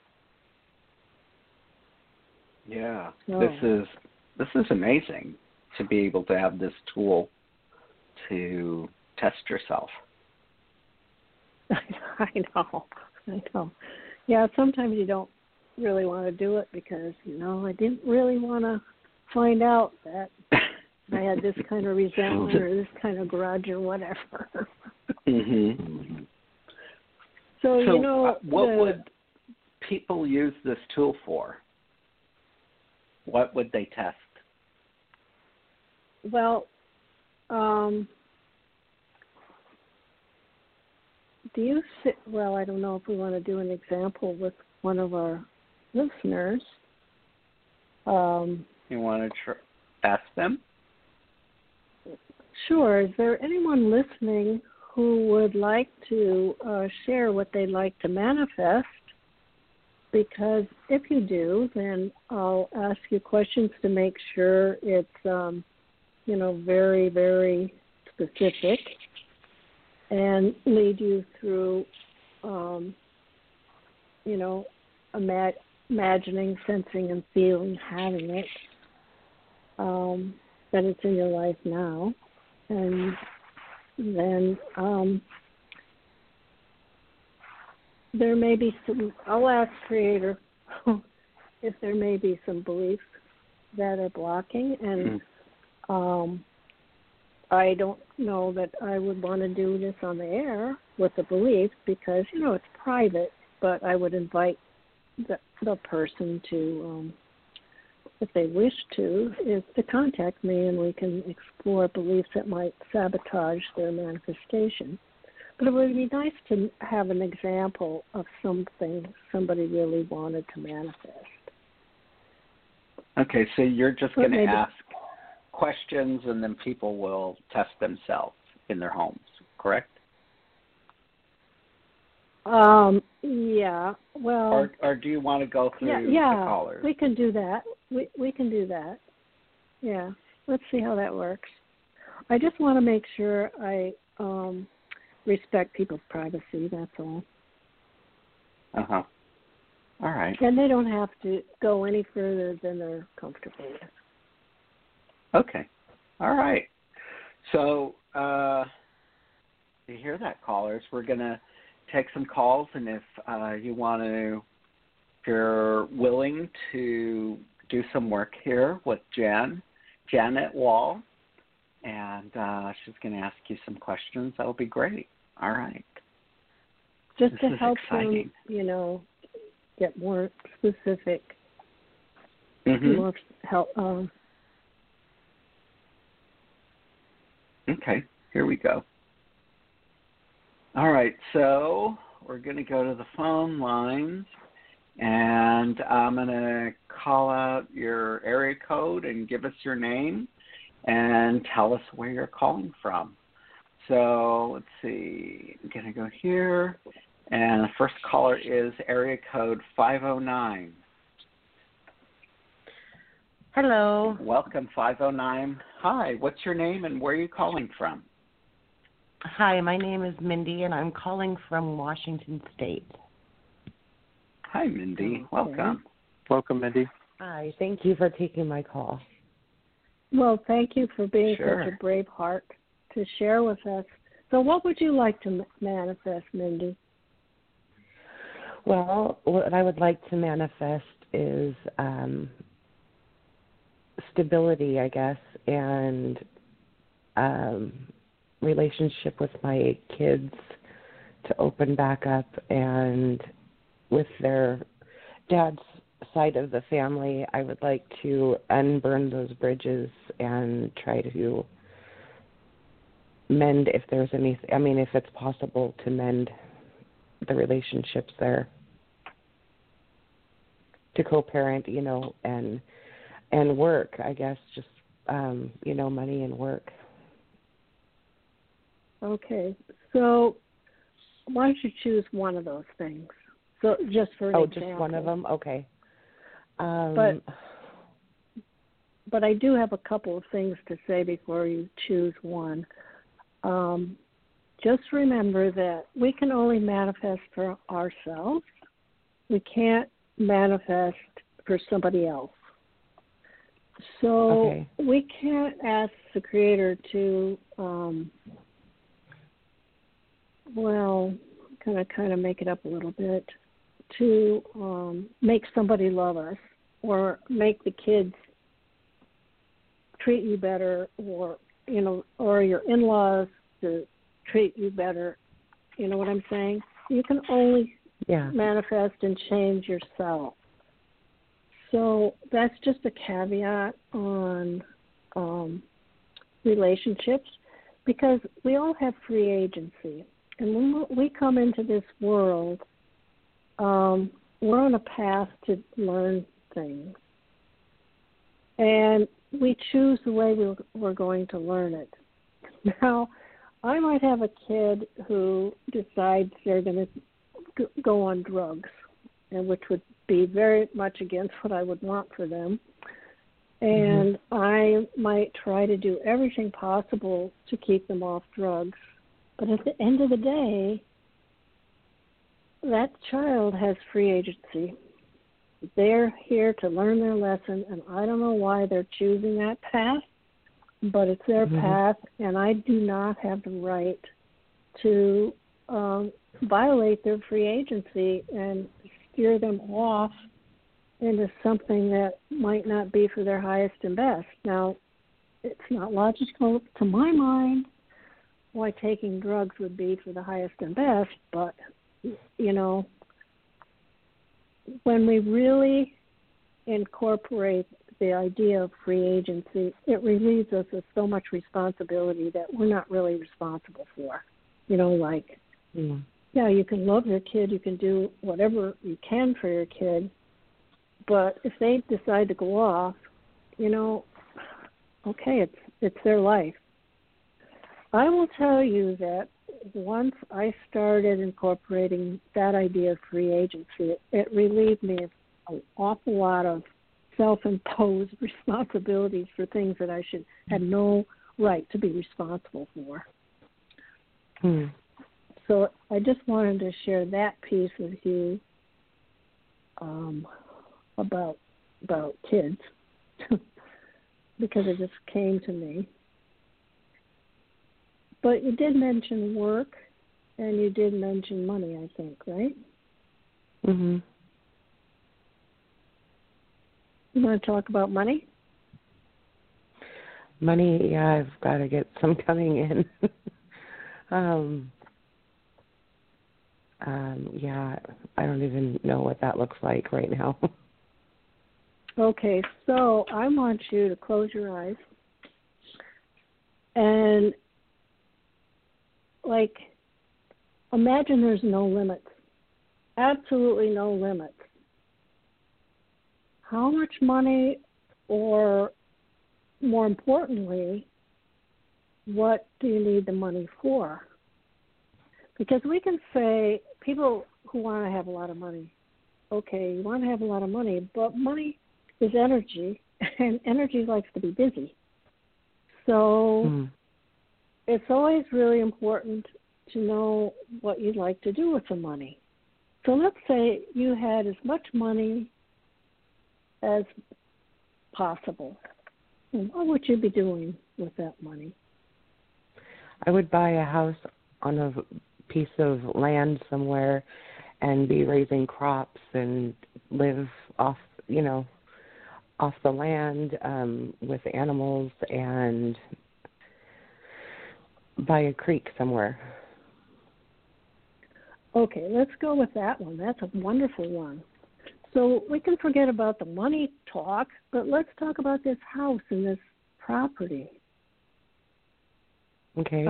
Yeah, oh. This is amazing to be able to have this tool to test yourself. I know. Yeah, sometimes you don't really want to do it because, I didn't really want to find out that I had this kind of resentment or this kind of grudge or whatever. So what would people use this tool for? What would they test? Well, I don't know if we want to do an example with one of our listeners. You want to ask them? Sure. Is there anyone listening who would like to share what they'd like to manifest, because if you do, then I'll ask you questions to make sure it's, very, very specific, and lead you through, imagining, sensing, and feeling, having it, that it's in your life now. And then there may be some, I'll ask Creator if there may be some beliefs that are blocking, and I don't know that I would want to do this on the air with the beliefs because, it's private, but I would invite the person to, if they wish to, is to contact me, and we can explore beliefs that might sabotage their manifestation. But it would be nice to have an example of something somebody really wanted to manifest. Okay, so you're just going to ask questions, and then people will test themselves in their homes, correct? Yeah. Well. Or do you want to go through the callers? We can do that. We can do that. Yeah. Let's see how that works. I just want to make sure I respect people's privacy. That's all. All right. And they don't have to go any further than they're comfortable with. Okay. All right. So, you hear that, callers? We're going to take some calls, and if if you're willing to do some work here with Janet Wall, and she's going to ask you some questions, that'll be great. All right. Just this to is help exciting. them, get more specific, more help. Okay, here we go. All right, so we're going to go to the phone lines, and I'm going to call out your area code and give us your name and tell us where you're calling from. So let's see, I'm going to go here, and the first caller is area code 509. Hello. Welcome, 509. Hi, what's your name and where are you calling from? Hi, my name is Mindy, and I'm calling from Washington State. Hi, Mindy. Welcome. Welcome, Mindy. Hi, thank you for taking my call. Well, thank you for being Sure. such a brave heart to share with us. So what would you like to manifest, Mindy? Well, what I would like to manifest is stability, I guess, and relationship with my kids to open back up, and with their dad's side of the family, I would like to unburn those bridges and try to mend if there's any, if it's possible to mend the relationships there, to co-parent, and work, I guess, just, money and work. Okay, so why don't you choose one of those things? So just for an example. Just one of them? Okay. But I do have a couple of things to say before you choose one. Just remember that we can only manifest for ourselves. We can't manifest for somebody else. So we can't ask the Creator to, kind of make it up a little bit, to make somebody love us or make the kids treat you better, or your in-laws to treat you better. You know what I'm saying? You can only manifest and change yourself. So that's just a caveat on relationships, because we all have free agency. And when we come into this world, we're on a path to learn things. And we choose the way we're going to learn it. Now, I might have a kid who decides they're going to go on drugs, and which would be very much against what I would want for them. And I might try to do everything possible to keep them off drugs. But at the end of the day, that child has free agency. They're here to learn their lesson, and I don't know why they're choosing that path, but it's their path, and I do not have the right to violate their free agency and steer them off into something that might not be for their highest and best. Now, it's not logical to my mind why taking drugs would be for the highest and best, but, you know, when we really incorporate the idea of free agency, it relieves us of so much responsibility that we're not really responsible for. You know, like, yeah, you can love your kid, you can do whatever you can for your kid, but if they decide to go off, you know, okay, it's their life. I will tell you that once I started incorporating that idea of free agency, it relieved me of an awful lot of self-imposed responsibilities for things that I had no right to be responsible for. So I just wanted to share that piece with you about kids because it just came to me. But you did mention work, and you did mention money, I think, right? You want to talk about money? Money, yeah, I've got to get some coming in. Yeah, I don't even know what that looks like right now. Okay, so I want you to close your eyes and, like, imagine there's no limits, absolutely no limits. How much money, or more importantly, what do you need the money for? Because we can say, people who want to have a lot of money, okay, you want to have a lot of money, but money is energy, and energy likes to be busy. So it's always really important to know what you'd like to do with the money. So let's say you had as much money as possible. And what would you be doing with that money? I would buy a house on a piece of land somewhere and be raising crops and live off, off the land with animals, and by a creek somewhere. Okay, let's go with that one. That's a wonderful one. So we can forget about the money talk, but let's talk about this house and this property. Okay.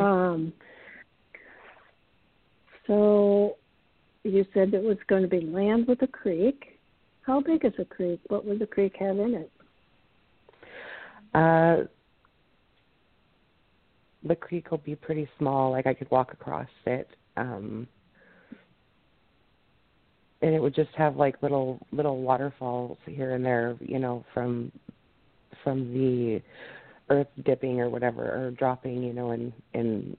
So you said it was going to be land with a creek. How big is a creek? What would the creek have in it? The creek will be pretty small, like I could walk across it. And it would just have like little waterfalls here and there, from the earth dipping or whatever, or dropping, in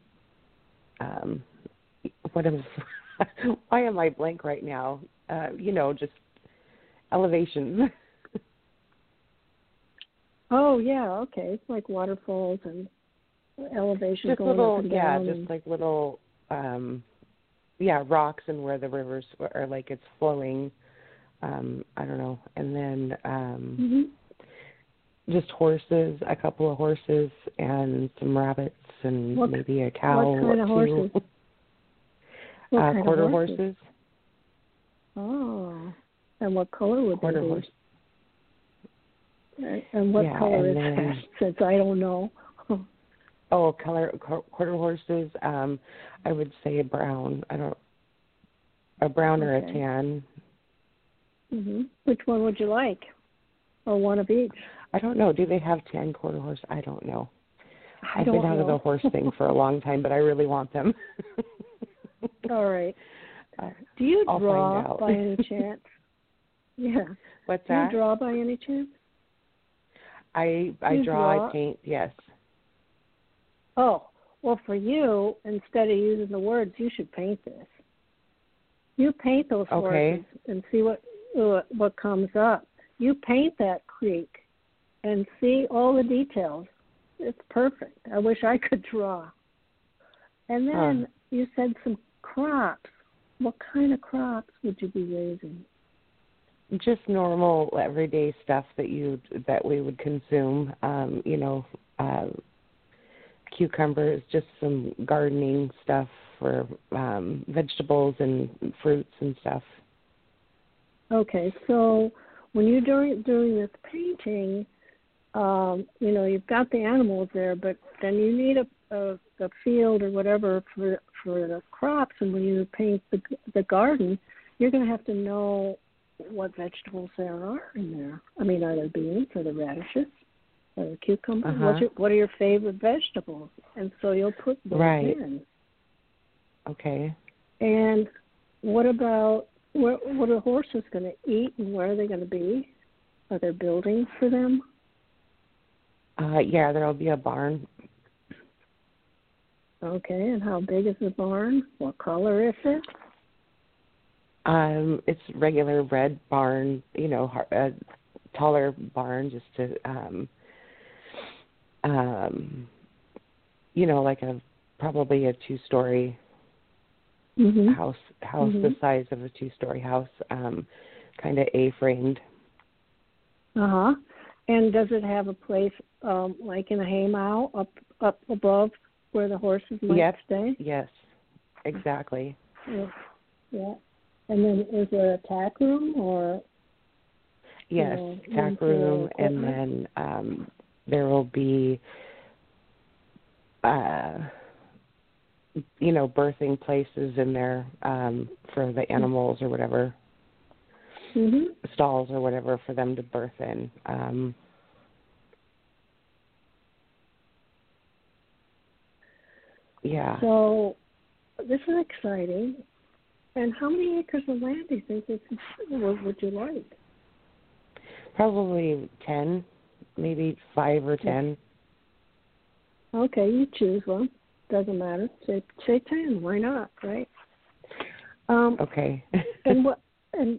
what is why am I blank right now? Just elevations. Oh yeah, okay. It's like waterfalls and elevation just going little, up and yeah, down. just like little rocks, and where the rivers are, like it's flowing. I don't know. And then just horses, a couple of horses, and some rabbits, and maybe a cow. What kind of horses? Quarter horses. Oh, and what color would quarter they be? Horse. And what color is that? Since I don't know. Quarter horses. I would say a brown. A brown or a tan. Which one would you like? Or one of each? I don't know. Do they have tan quarter horse? I don't know. I've been out of the horse thing for a long time, but I really want them. All right. Do you I'll draw find out. by any chance? Yeah. What's Do that? you draw by any chance? I draw, I paint, yes. Oh, well, for you, instead of using the words, you should paint this. You paint those horses and see what comes up. You paint that creek and see all the details. It's perfect. I wish I could draw. And then you said some crops. What kind of crops would you be raising? Just normal, everyday stuff that we would consume. Cucumbers, just some gardening stuff for vegetables and fruits and stuff. Okay, so when you're doing this painting, you've got the animals there, but then you need a field or whatever for the crops, and when you paint the garden, you're going to have to know what vegetables there are in there. I mean, are there beans or the radishes or the cucumbers? What are your favorite vegetables? And so you'll put those in. Okay. And what about what are horses going to eat, and where are they going to be? Are there buildings for them? Yeah, there'll be a barn. Okay, and how big is the barn? What color is it? It's regular red barn, a taller barn, just to, probably a 2-story house the size of a 2-story house, kind of A-framed. And does it have a place like in a haymow up above where the horses might stay? Yes, exactly. Yeah. And then is there a tack room or? Yes, tack room, and then there will be, birthing places in there for the animals or whatever, stalls or whatever for them to birth in. Yeah. So this is exciting. And how many acres of land do you think would you like? Probably 10, maybe 5 or 10. Okay, you choose one. Doesn't matter. Say 10. Why not? Right? Okay. And what? And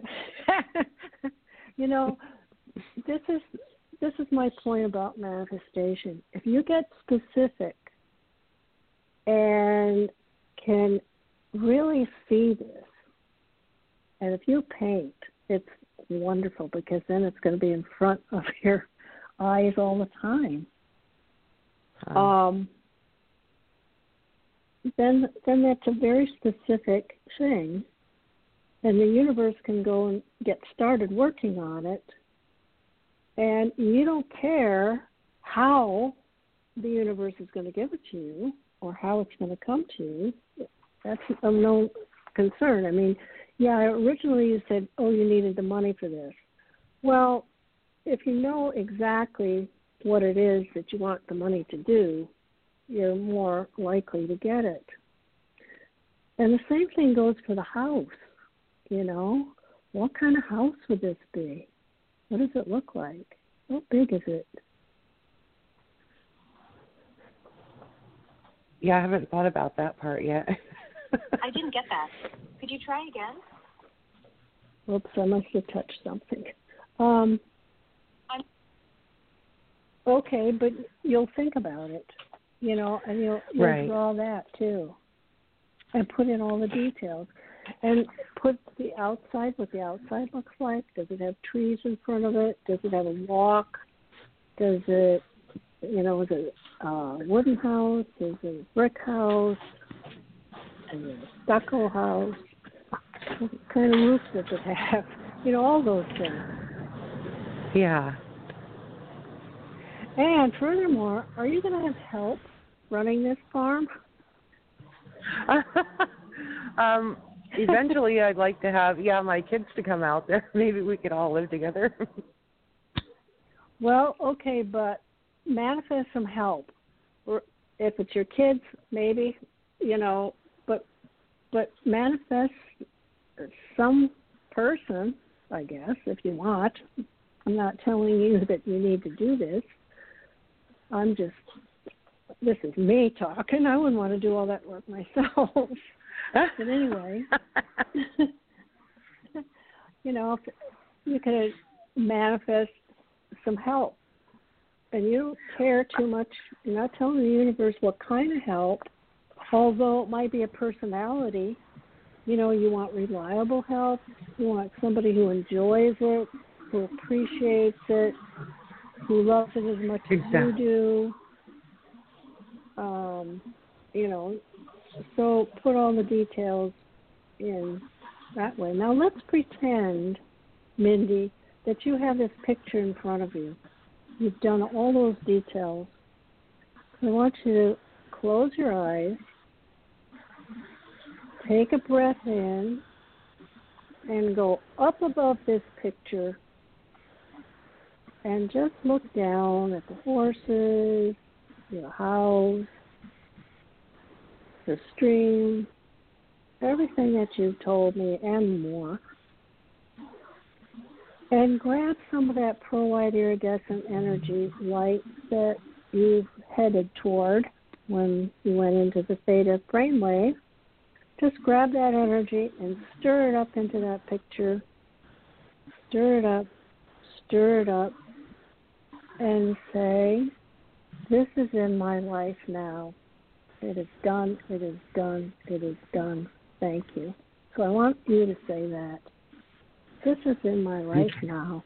this is my point about manifestation. If you get specific and can really see this, and if you paint, it's wonderful, because then it's going to be in front of your eyes all the time. Then that's a very specific thing, and the universe can go and get started working on it, and you don't care how the universe is going to give it to you or how it's going to come to you. That's of no concern. I mean, originally you said, you needed the money for this. Well, if you know exactly what it is that you want the money to do, you're more likely to get it. And the same thing goes for the house. What kind of house would this be? What does it look like? How big is it? Yeah, I haven't thought about that part yet. I didn't get that. Could you try again? Oops, I must have touched something. Okay, but you'll think about it, and you'll draw that too, and put in all the details, and put the outside, what the outside looks like. Does it have trees in front of it? Does it have a walk? Does it, is it a wooden house? Is it a brick house? Is it a stucco house? What kind of roof does it have? All those things. Yeah. And furthermore, are you going to have help running this farm? Eventually, I'd like to have, my kids to come out there. Maybe we could all live together. Well, okay, but manifest some help. if it's your kids, maybe, but manifest some person, I guess, if you want. I'm not telling you that you need to do this. This is me talking. I wouldn't want to do all that work myself. But anyway, if you could manifest some help, and you don't care too much, you're not telling the universe what kind of help, although it might be a personality. You want reliable help. You want somebody who enjoys it, who appreciates it, who loves it as much as you do. So put all the details in that way. Now let's pretend, Mindy, that you have this picture in front of you. You've done all those details. I want you to close your eyes, take a breath in, and go up above this picture and just look down at the horses, your house, the stream, everything that you've told me and more. And grab some of that pearl-white iridescent energy light that you've headed toward when you went into the theta brainwave. Just grab that energy and stir it up into that picture. Stir it up, and say, this is in my life now. It is done, it is done, it is done. Thank you. So I want you to say that. This is in my life now.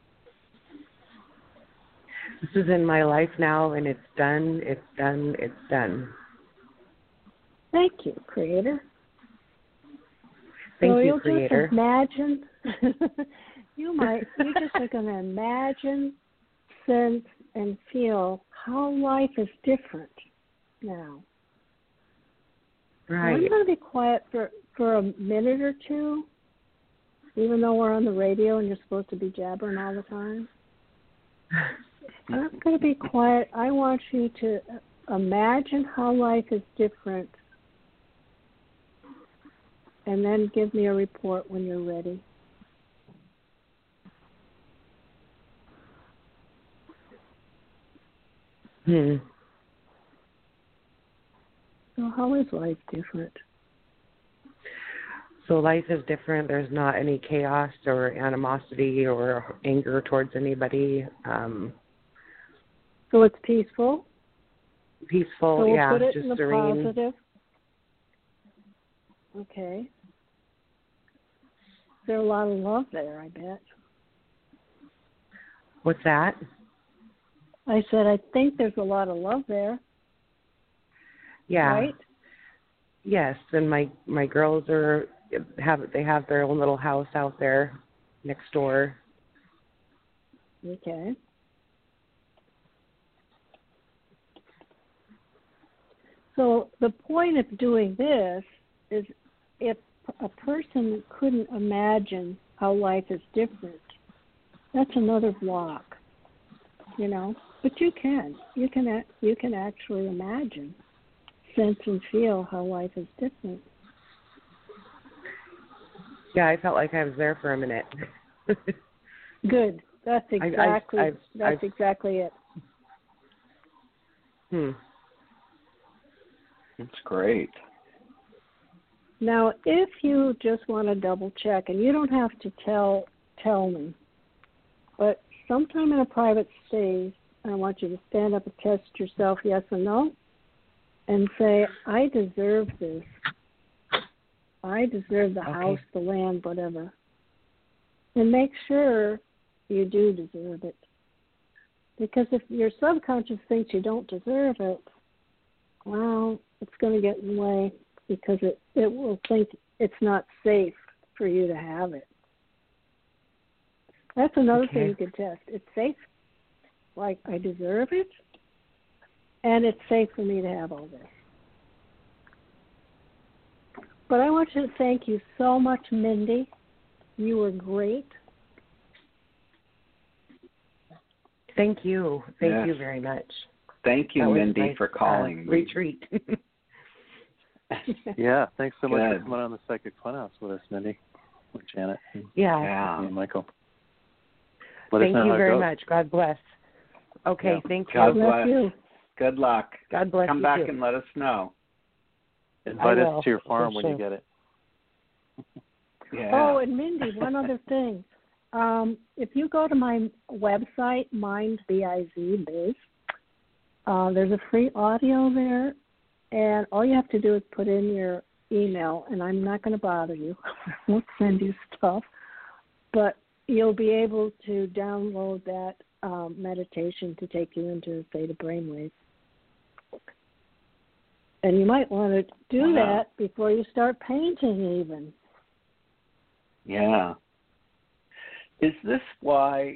This is in my life now, and it's done, it's done, it's done. Thank you, Creator. Thank so you, Creator. Just imagine, you just are going to imagine, sense, and feel how life is different now. Right. I'm going to be quiet for a minute or two, even though we're on the radio and you're supposed to be jabbering all the time. I'm going to be quiet. I want you to imagine how life is different, and then give me a report when you're ready. So how is life different? So life is different. There's not any chaos or animosity or anger towards anybody. So it's peaceful? Peaceful, so we'll yeah, put it just in the serene. Positive. Okay. Is there a lot of love there, I bet? What's that? I said, I think there's a lot of love there. Yeah. Right? Yes, and my girls have their own little house out there next door. Okay. So the point of doing this is if a person couldn't imagine how life is different, that's another block, But you can actually imagine, sense, and feel how life is different. Yeah, I felt like I was there for a minute. Good. That's exactly exactly it. It's great. Now, if you just want to double check, and you don't have to tell me, but sometime in a private space, I want you to stand up and test yourself, yes or no, and say, I deserve this. I deserve the house, the land, whatever. And make sure you do deserve it. Because if your subconscious thinks you don't deserve it, well, it's going to get in the way because it will think it's not safe for you to have it. That's another thing you could test. It's safe, like I deserve it, and it's safe for me to have all this. But I want to thank you so much, Mindy. You were great. Thank you. Thank you very much. Thank you, That was Mindy, a nice, for calling. retreat. Yeah, thanks so much for Good. coming on the Psychic Funhouse with us, Mindy, with Janet, Yeah. and Michael. Let us Thank know you how it very goes. much. God bless. Okay, Yeah. thank God you. bless. you. Good luck. God bless Come you back too. and let us know. Invite I will, us to your farm for when you sure. get it. Yeah. Oh, and Mindy, one other thing. If you go to my website, Mind, B-I-Z, Biz, there's a free audio there, and all you have to do is put in your email, and I'm not going to bother you. I won't send you stuff, but you'll be able to download that meditation to take you into the theta brainwave. And you might want to do that before you start painting even. Yeah. Is this why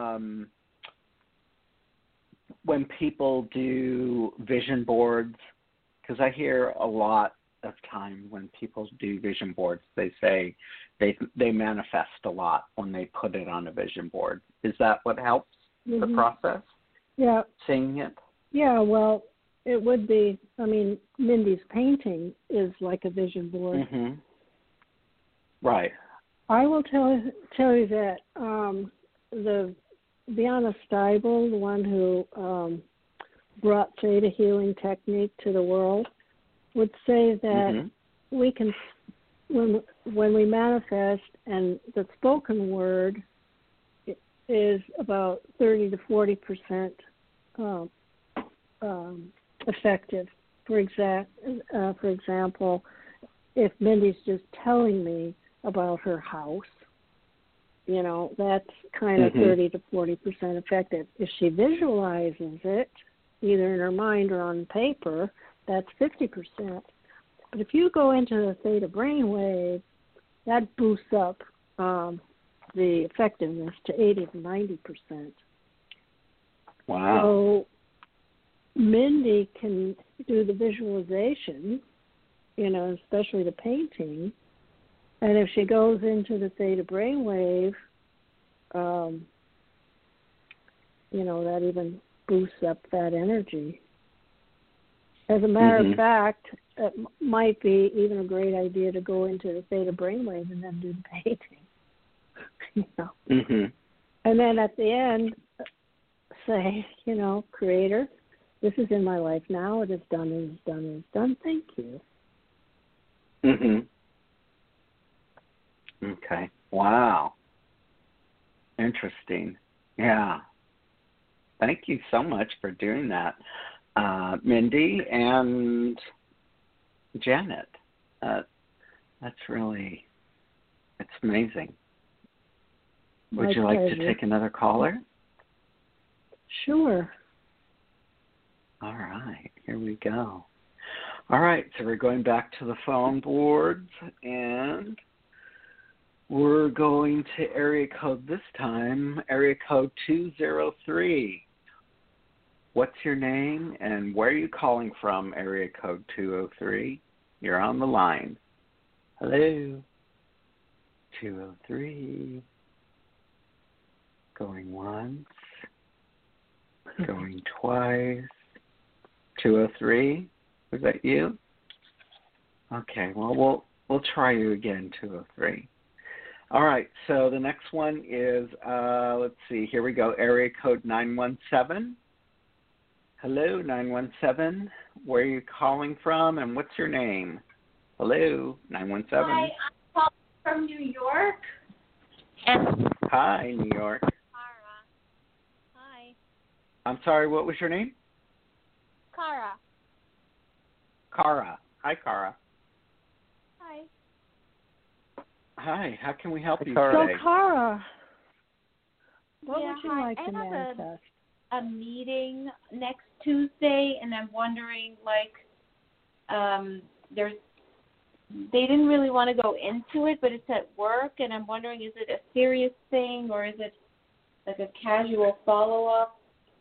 when people do vision boards, because I hear a lot of time when people do vision boards, they say they manifest a lot when they put it on a vision board. Is that what helps the process? Yeah. Seeing it? Yeah, well, it would be, I mean, Mindy's painting is like a vision board. Mm-hmm. Right. I will tell you that the Biana Steibel, the one who brought theta healing technique to the world, would say that we can, when we manifest, and the spoken word is about 30 to 40% effective. For example, if Mindy's just telling me about her house, you know, that's kind of 30 to 40% effective. If she visualizes it, either in her mind or on paper, that's 50%. But if you go into the theta brainwave, that boosts up the effectiveness to 80 to 90%. Wow. So Mindy can do the visualization, you know, especially the painting. And if she goes into the theta brainwave, you know, that even boosts up that energy. As a matter of fact, it might be even a great idea to go into the theta brainwave and then do the painting. You know? And then at the end, say, you know, Creator, this is in my life now. It is done, it is done, it is done. Thank you. Okay. Wow. Interesting. Yeah. Thank you so much for doing that, Mindy and Janet. That's really, it's amazing. Would you like to take another caller? Sure. All right. Here we go. All right. So we're going back to the phone boards, and we're going to area code this time, area code 203. What's your name and where are you calling from, area code 203? You're on the line. Hello. 203. Going once. Going twice. 203. Was that you? Okay. Well, we'll try you again, 203. All right, so the next one is, let's see, here we go, area code 917. Hello, 917. Where are you calling from, and what's your name? Hello, 917. Hi, I'm calling from New York. And Hi, New York. Kara. Hi. I'm sorry, what was your name? Kara. Kara. Hi, Kara. Hi. Hi, how can we help you So, today? Kara, what would you hi. like to manifest? A meeting next Tuesday, and I'm wondering, they didn't really want to go into it, but it's at work, and I'm wondering, is it a serious thing, or is it like a casual follow-up?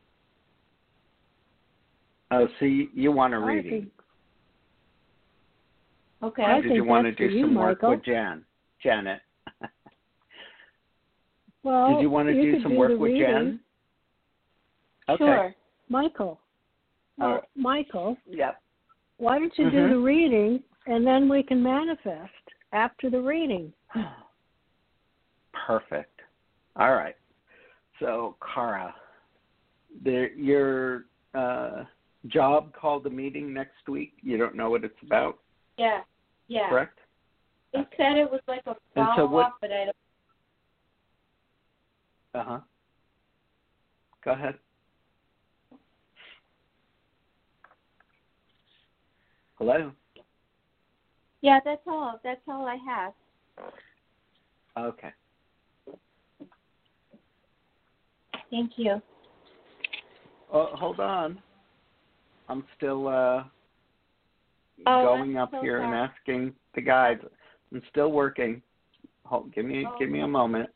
Oh, so you want a reading. Okay. Or did you want to do some work with Janet? Well, did you want to do some work with Jen? Okay. Sure. Michael. Well, Michael, Yep. why don't you do the reading, and then we can manifest after the reading. Perfect. All right. So, Cara, your job called a meeting next week. You don't know what it's about? Yeah. Correct? They said it was like a And so follow-up, but I don't. Uh-huh. Go ahead. Hello? Yeah, that's all. That's all I have. Okay. Thank you. Oh, hold on. I'm still going I'm up so here and sorry. asking the guides. I'm still working. Give me a moment.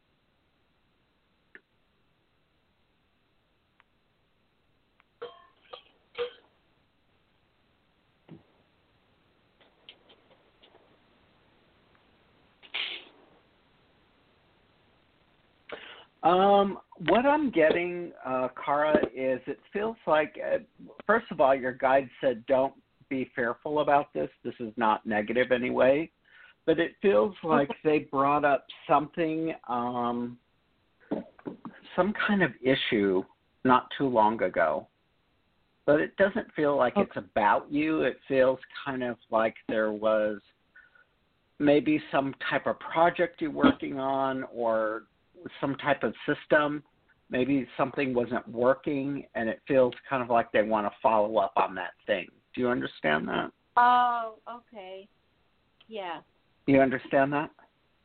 What I'm getting, Cara, is it feels like, first of all, your guide said don't be fearful about this. This is not negative anyway. But it feels like they brought up something, some kind of issue not too long ago. But it doesn't feel like it's about you. It feels kind of like there was maybe some type of project you're working on or some type of system. Maybe something wasn't working, and it feels kind of like they want to follow up on that thing. Do you understand that? Oh, okay. Yeah. You understand that?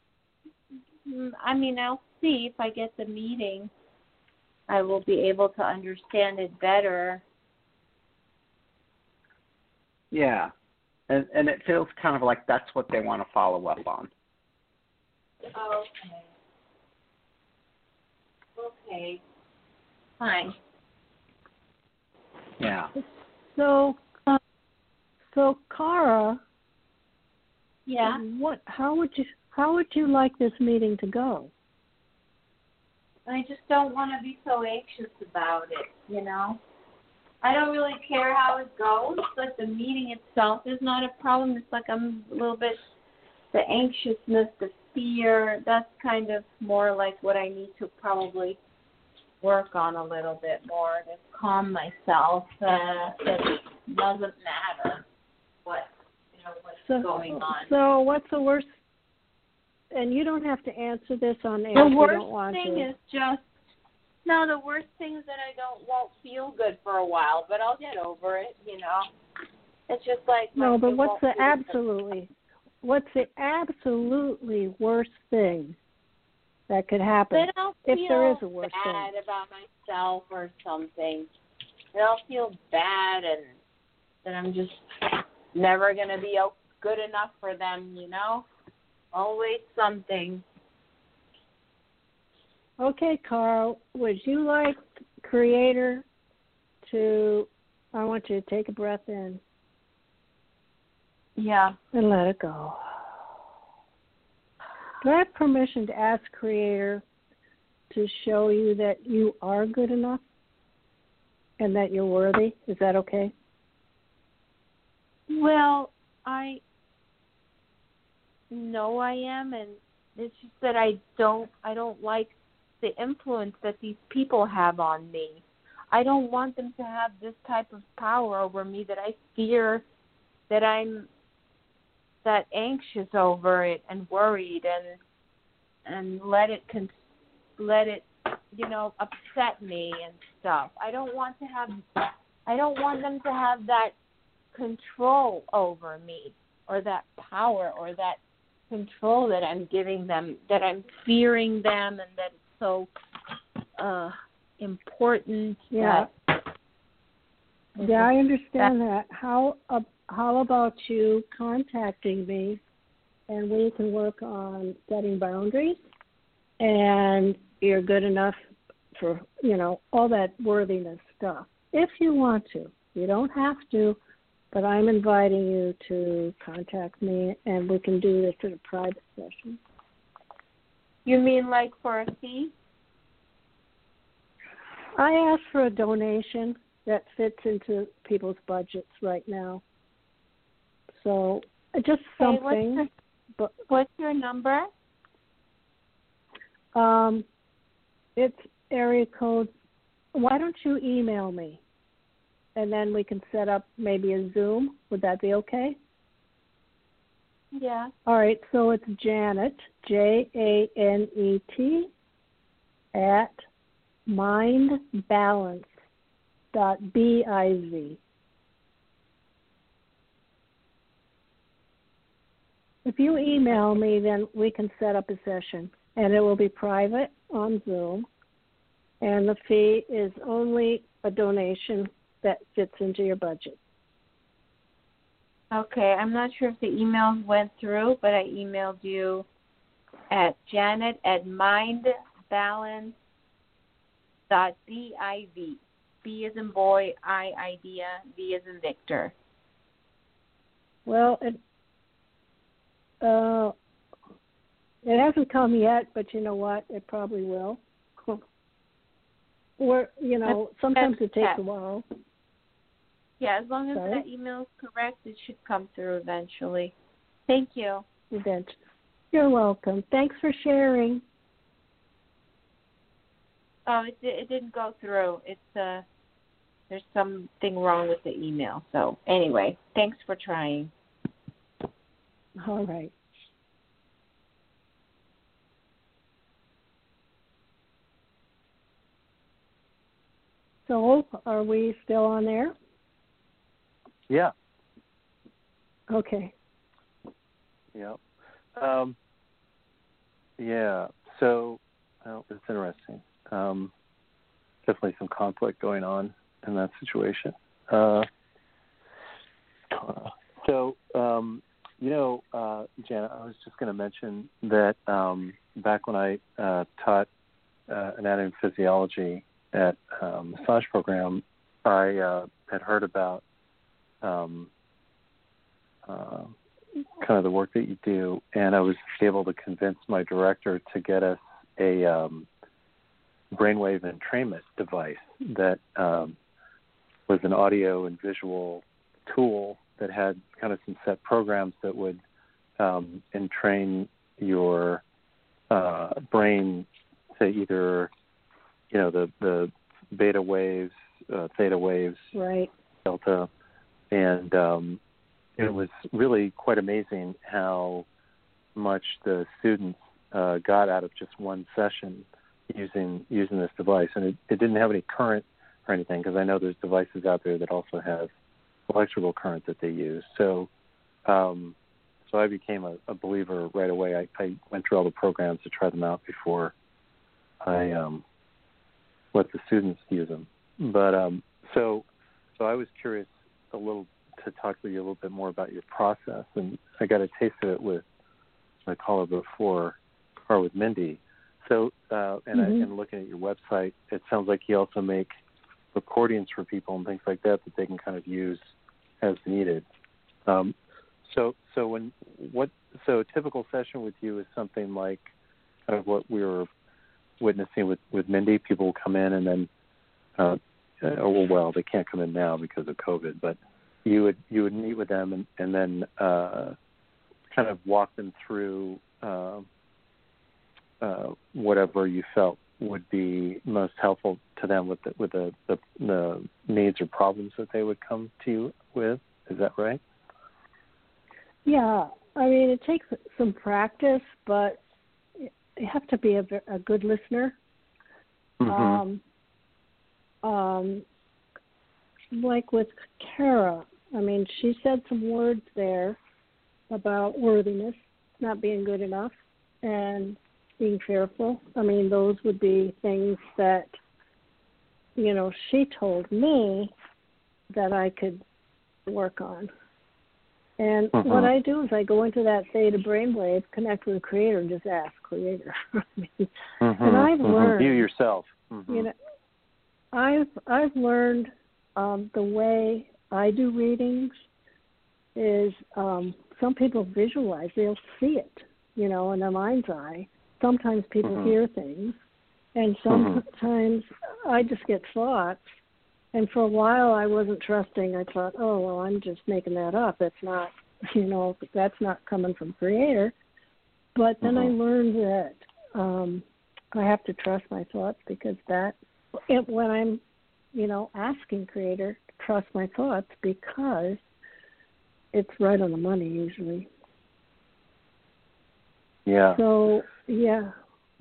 I mean, I'll see if I get the meeting. I will be able to understand it better. Yeah. And it feels kind of like that's what they want to follow up on. Okay. Fine. Yeah. So Cara, Yeah. How would you like this meeting to go? I just don't want to be so anxious about it, you know? I don't really care how it goes, but the meeting itself is not a problem. It's like I'm a little bit, the anxiousness, the fear, that's kind of more like what I need to probably work on a little bit more to calm myself. It doesn't matter what's going on. So what's the worst? And you don't have to answer this on air. The if worst you don't want thing to. is just the worst thing is that I won't feel good for a while, but I'll get over it. You know, it's just like but what's the absolutely worst thing that could happen Then I'll if there is a feel worst bad thing? about myself or something. Then I'll feel bad and that I'm just never going to be good enough for them, you know? Always something. Okay, Carl, would you like Creator to, I want you to take a breath in. Yeah. And let it go. Do I have permission to ask Creator to show you that you are good enough and that you're worthy? Is that okay? Well, I know I am, and it's just that I don't like the influence that these people have on me. I don't want them to have this type of power over me that I fear that I'm that anxious over it and worried and let it upset me and stuff. I don't want them to have that control over me or that power or that control that I'm giving them, that I'm fearing them and that it's so important. Yeah. Yeah, I understand that. How about you contacting me, and we can work on setting boundaries, and you're good enough for, all that worthiness stuff. If you want to. You don't have to, but I'm inviting you to contact me, and we can do this in a private session. You mean like for a fee? I ask for a donation that fits into people's budgets right now. So just something. What's your number? It's area code. Why don't you email me? And then we can set up maybe a Zoom. Would that be okay? Yeah. All right, so it's Janet, JANET, at mindbalance.biz. If you email me, then we can set up a session, and it will be private on Zoom, and the fee is only a donation that fits into your budget. Okay, I'm not sure if the email went through, but I emailed you at janet@mindbalance.biz. B as in boy, I idea, V as in Victor. Well, it hasn't come yet, but you know what? It probably will. Or, sometimes it takes a while. Yeah, as long as that email is correct, it should come through eventually. Thank you. You're welcome. Thanks for sharing. Oh, it didn't go through. It's there's something wrong with the email. So anyway, thanks for trying. All right. So, are we still on there? Yeah. Okay. Yeah. Yeah. So, it's interesting. Definitely some conflict going on in that situation. Janet, I was just going to mention that back when I taught anatomy and physiology at a massage program, I had heard about kind of the work that you do, and I was able to convince my director to get us a brainwave entrainment device that was an audio and visual tool that had kind of some set programs that would entrain your brain to either, the beta waves, theta waves, right, delta, and it was really quite amazing how much the students got out of just one session using this device. And it didn't have any current or anything, because I know there's devices out there that also have electrical current that they use. So I became a believer right away. I went through all the programs to try them out before I let the students use them. But so I was curious to talk with you a little bit more about your process, and I got a taste of it with my caller before, or with Mindy. So and looking at your website, it sounds like you also make recordings for people and things like that they can kind of use as needed. So a typical session with you is something like kind of what we were witnessing with Mindy. People will come in and then, they can't come in now because of COVID, but you would meet with them and then kind of walk them through whatever you felt would be most helpful to them with the needs or problems that they would come to you with. Is that right? Yeah, I mean, it takes some practice, but you have to be a good listener. Mm-hmm. Like with Kara, I mean, she said some words there about worthiness, not being good enough, and being fearful. I mean, those would be things that, she told me that I could work on. And what I do is I go into that theta brainwave, connect with the Creator, and just ask Creator. And I've learned you yourself. I've learned the way I do readings is some people visualize; they'll see it, in their mind's eye. Sometimes people hear things, and sometimes I just get thoughts, And for a while, I wasn't trusting. I thought, oh, well, I'm just making that up. That's not, that's not coming from Creator. But then I learned that I have to trust my thoughts because when I'm, asking Creator to trust my thoughts because it's right on the money usually. Yeah. So, yeah.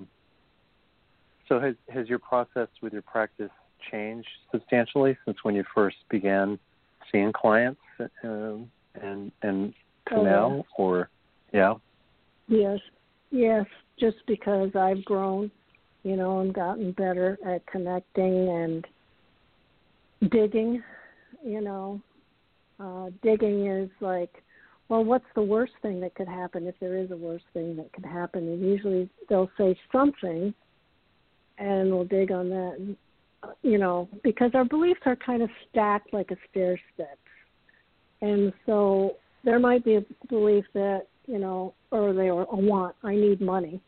So has your process with your practice changed substantially since when you first began seeing clients and to now? Or, yeah? Yes, just because I've grown, and gotten better at connecting and digging, digging is like, well, what's the worst thing that could happen if there is a worst thing that could happen? And usually they'll say something, and we'll dig on that, because our beliefs are kind of stacked like a stair step. And so there might be a belief that, or a want, I need money.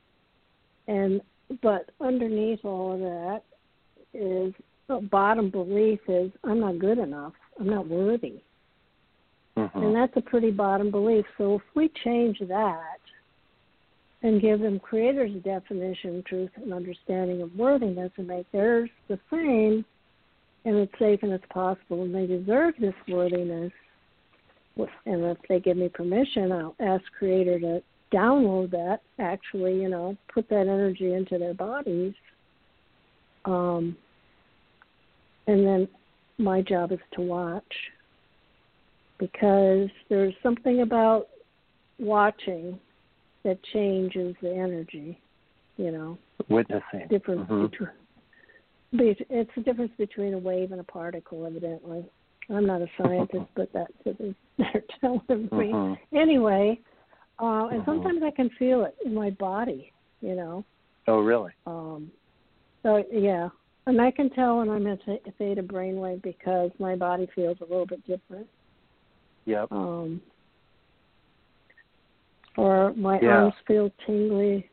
But underneath all of that is the bottom belief is I'm not good enough. I'm not worthy. And that's a pretty bottom belief. So if we change that and give them Creator's definition, truth, and understanding of worthiness and make theirs the same, and it's safe and it's possible, and they deserve this worthiness, and if they give me permission, I'll ask Creator to download that, actually, put that energy into their bodies. And then my job is to watch, because there's something about watching that changes the energy, Witnessing. Difference it's the difference between a wave and a particle, evidently. I'm not a scientist, but that's what they're telling me. Anyway, and sometimes I can feel it in my body, Oh, really? So, yeah. And I can tell when I'm at theta brainwave because my body feels a little bit different. Yep. Or my arms feel tingly.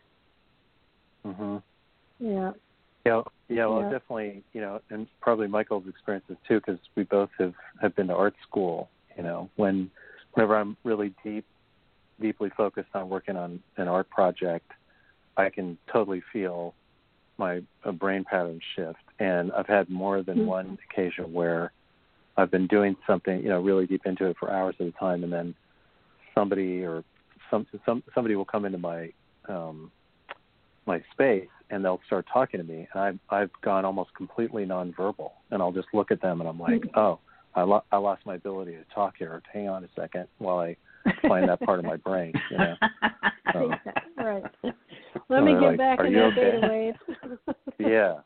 Yeah. Yeah, well, definitely, and probably Michael's experiences too, because we both have been to art school, whenever I'm really deeply focused on working on an art project, I can totally feel my brain pattern shift. And I've had more than one occasion where I've been doing something, really deep into it for hours at a time, and then somebody will come into my my space, and they'll start talking to me, and I've gone almost completely nonverbal, and I'll just look at them, and I'm like, oh, I lost my ability to talk here. Hang on a second while I find that part of my brain. Right. Let me get back in that beta wave. Yeah.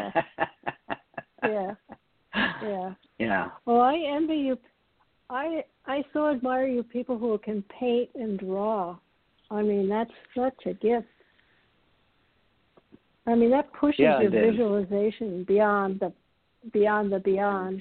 Yeah. Well, I envy you. I so admire you people who can paint and draw. I mean, that's such a gift. I mean, that pushes your visualization beyond the beyond.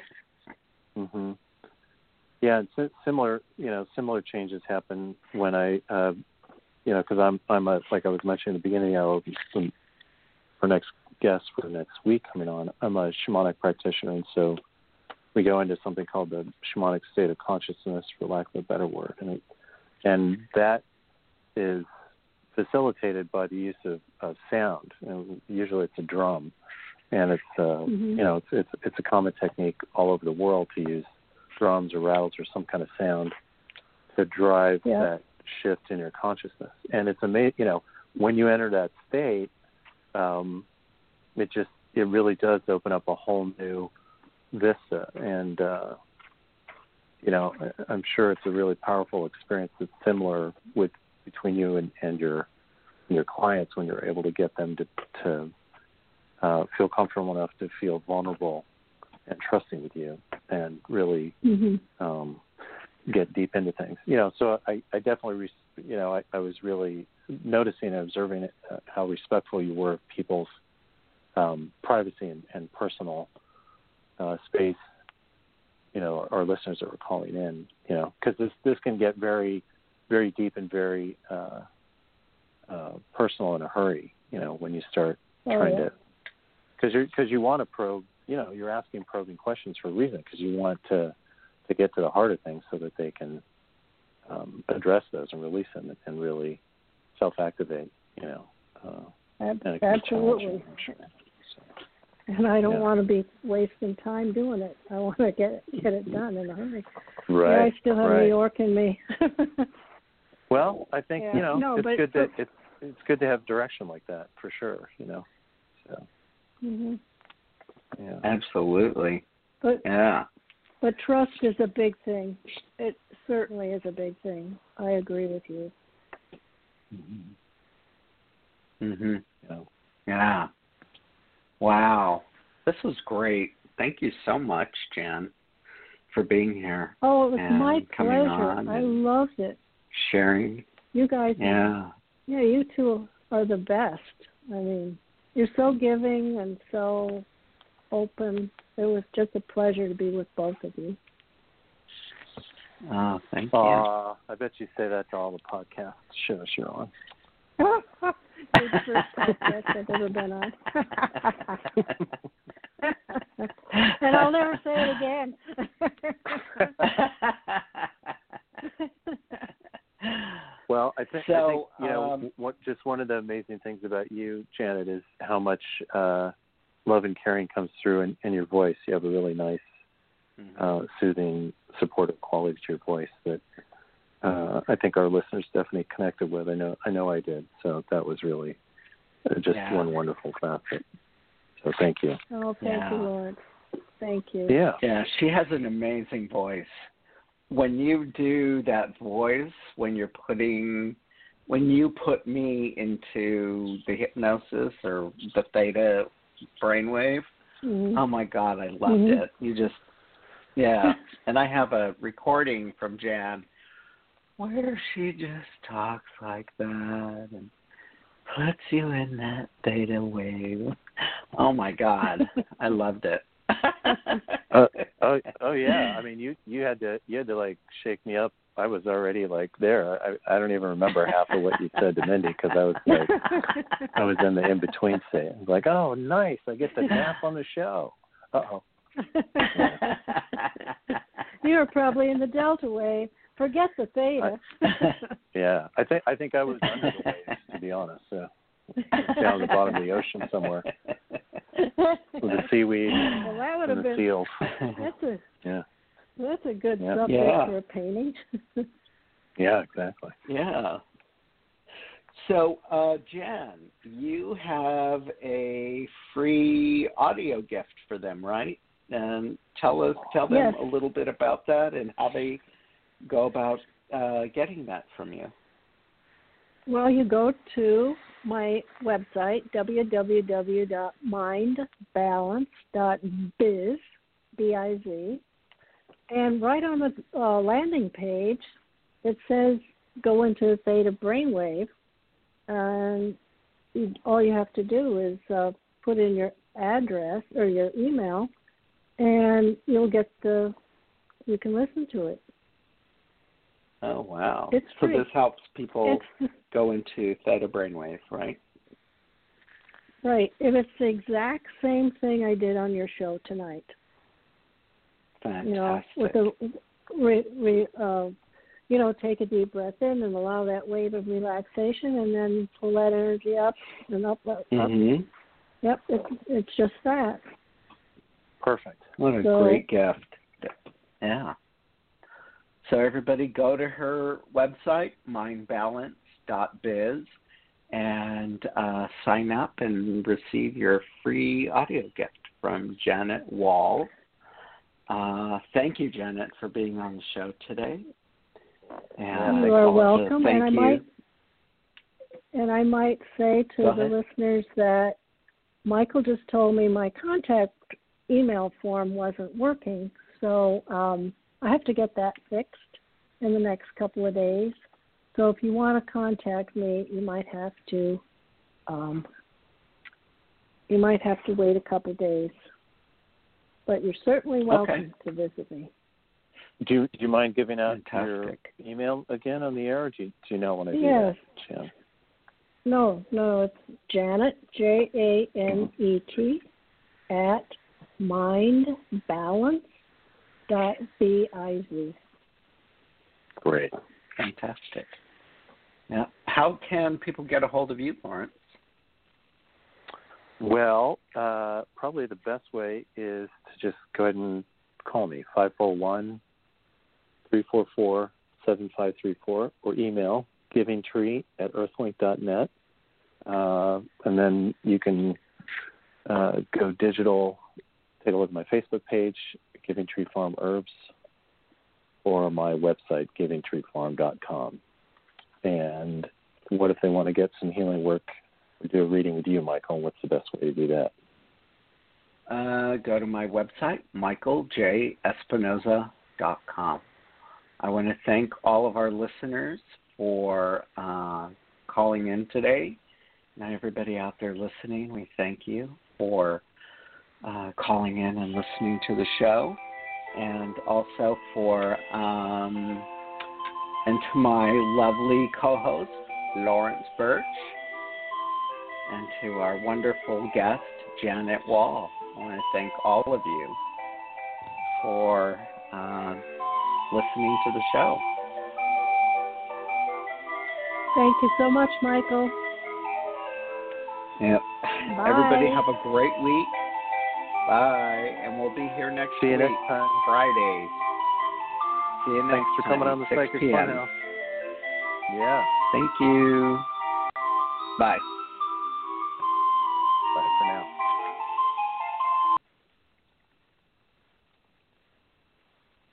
Yeah, and similar changes happen when I, because I'm like I was mentioning at the beginning, our next guest for next week coming on, I'm a shamanic practitioner, and so we go into something called the shamanic state of consciousness, for lack of a better word, and that is facilitated by the use of sound. And usually it's a drum, and it's it's a common technique all over the world to use drums or rattles or some kind of sound to drive that shift in your consciousness. And it's amazing, when you enter that state, it really does open up a whole new vista, and I'm sure it's a really powerful experience that's similar between you and your clients when you're able to get them to feel comfortable enough to feel vulnerable and trusting with you and really get deep into things. So I definitely, I was really noticing and observing how respectful you were of people's privacy and personal space, our listeners that were calling in, because this can get very, very deep and very personal in a hurry, when you start trying to, because you want to probe you're asking probing questions for a reason, because you want to get to the heart of things so that they can address those and release them and really self-activate, Absolutely. And I don't want to be wasting time doing it. I want to get it done in a hurry. Right. Yeah, I still have New York in me. Well, I think it's good to have direction like that for sure. So. Mm-hmm. Yeah. Absolutely. But trust is a big thing. It certainly is a big thing. I agree with you. Mhm. Yeah. Wow. This was great. Thank you so much, Jan, for being here. Oh, it was my pleasure. I loved it. Sharing. You guys. Yeah. Yeah, you two are the best. I mean, you're so giving and so open. It was just a pleasure to be with both of you. Oh, thank you. I bet you say that to all the podcast shows you're on. It's the first podcast I've ever been on. And I'll never say it again. Well, I think just one of the amazing things about you, Janet, is how much love and caring comes through in your voice. You have a really nice, soothing, supportive quality to your voice that I think our listeners definitely connected with. I know I did. So that was really just one wonderful facet. So thank you. Oh, thank you, Lord. Thank you. Yeah. Yeah, she has an amazing voice. When you do that voice, when you put me into the hypnosis or the theta brainwave, oh my God, I loved it. You just, and I have a recording from Jan where she just talks like that and puts you in that theta wave. Oh my God, I loved it. Oh yeah. I mean, you had to like shake me up. I was already like there. I don't even remember half of what you said to Mindy because I was in the in between state. I was like, oh nice, I get the nap on the show. Uh-oh. You were probably in the delta wave. Forget the theta. Yeah, I think I was under the waves, to be honest. Down at the bottom of the ocean somewhere with the seaweed and the seals. That's a good subject for a painting. Yeah, exactly. Yeah. So, Jan, you have a free audio gift for them, right? And tell them a little bit about that and how they go about getting that from you. Well, you go to my website, www.mindbalance.biz, B-I-Z, and right on the landing page, it says go into theta brainwave, and all you have to do is put in your address or your email, and you can listen to it. Oh, wow. It's so free. This helps people go into theta brainwave, right? Right. And it's the exact same thing I did on your show tonight. Fantastic. With take a deep breath in and allow that wave of relaxation and then pull that energy up and up. Yep, it's just that. Perfect. What a great gift. Yeah. So everybody go to her website, mindbalance.biz, and sign up and receive your free audio gift from Janet Wall. Thank you, Janet, for being on the show today. And you are welcome. Thank you. I might say to the listeners that Michael just told me my contact email form wasn't working, so I have to get that fixed in the next couple of days. So if you want to contact me, you might have to wait a couple of days. But you're certainly welcome to visit me. Do you mind giving out your email again on the air, or do you know when I do that, Jan? No, it's Janet, Janet, mindbalance.biz. Great. Fantastic. Now, how can people get a hold of you, Lawrence? Well, probably the best way is to just go ahead and call me, 541-344-7534, or email givingtree@earthlink.net. And then you can go digital, take a look at my Facebook page, Giving Tree Farm Herbs, or my website, givingtreefarm.com. And what if they want to get some healing work? We do a reading with you, Michael. What's the best way to do that? Go to my website, michaeljespinoza.com. I want to thank all of our listeners for calling in today. Now, everybody out there listening, we thank you for calling in and listening to the show, and also for and to my lovely co-host, Lawrence Birch, and to our wonderful guest, Janet Wall. I want to thank all of you for listening to the show. Thank you so much, Michael. Yep. Bye. Everybody have a great week. Bye. And we'll be here next See you week, next time. Friday. See you next Thanks for coming on the 6 Psychic p.m. Funhouse. Yeah. Thank you. Bye.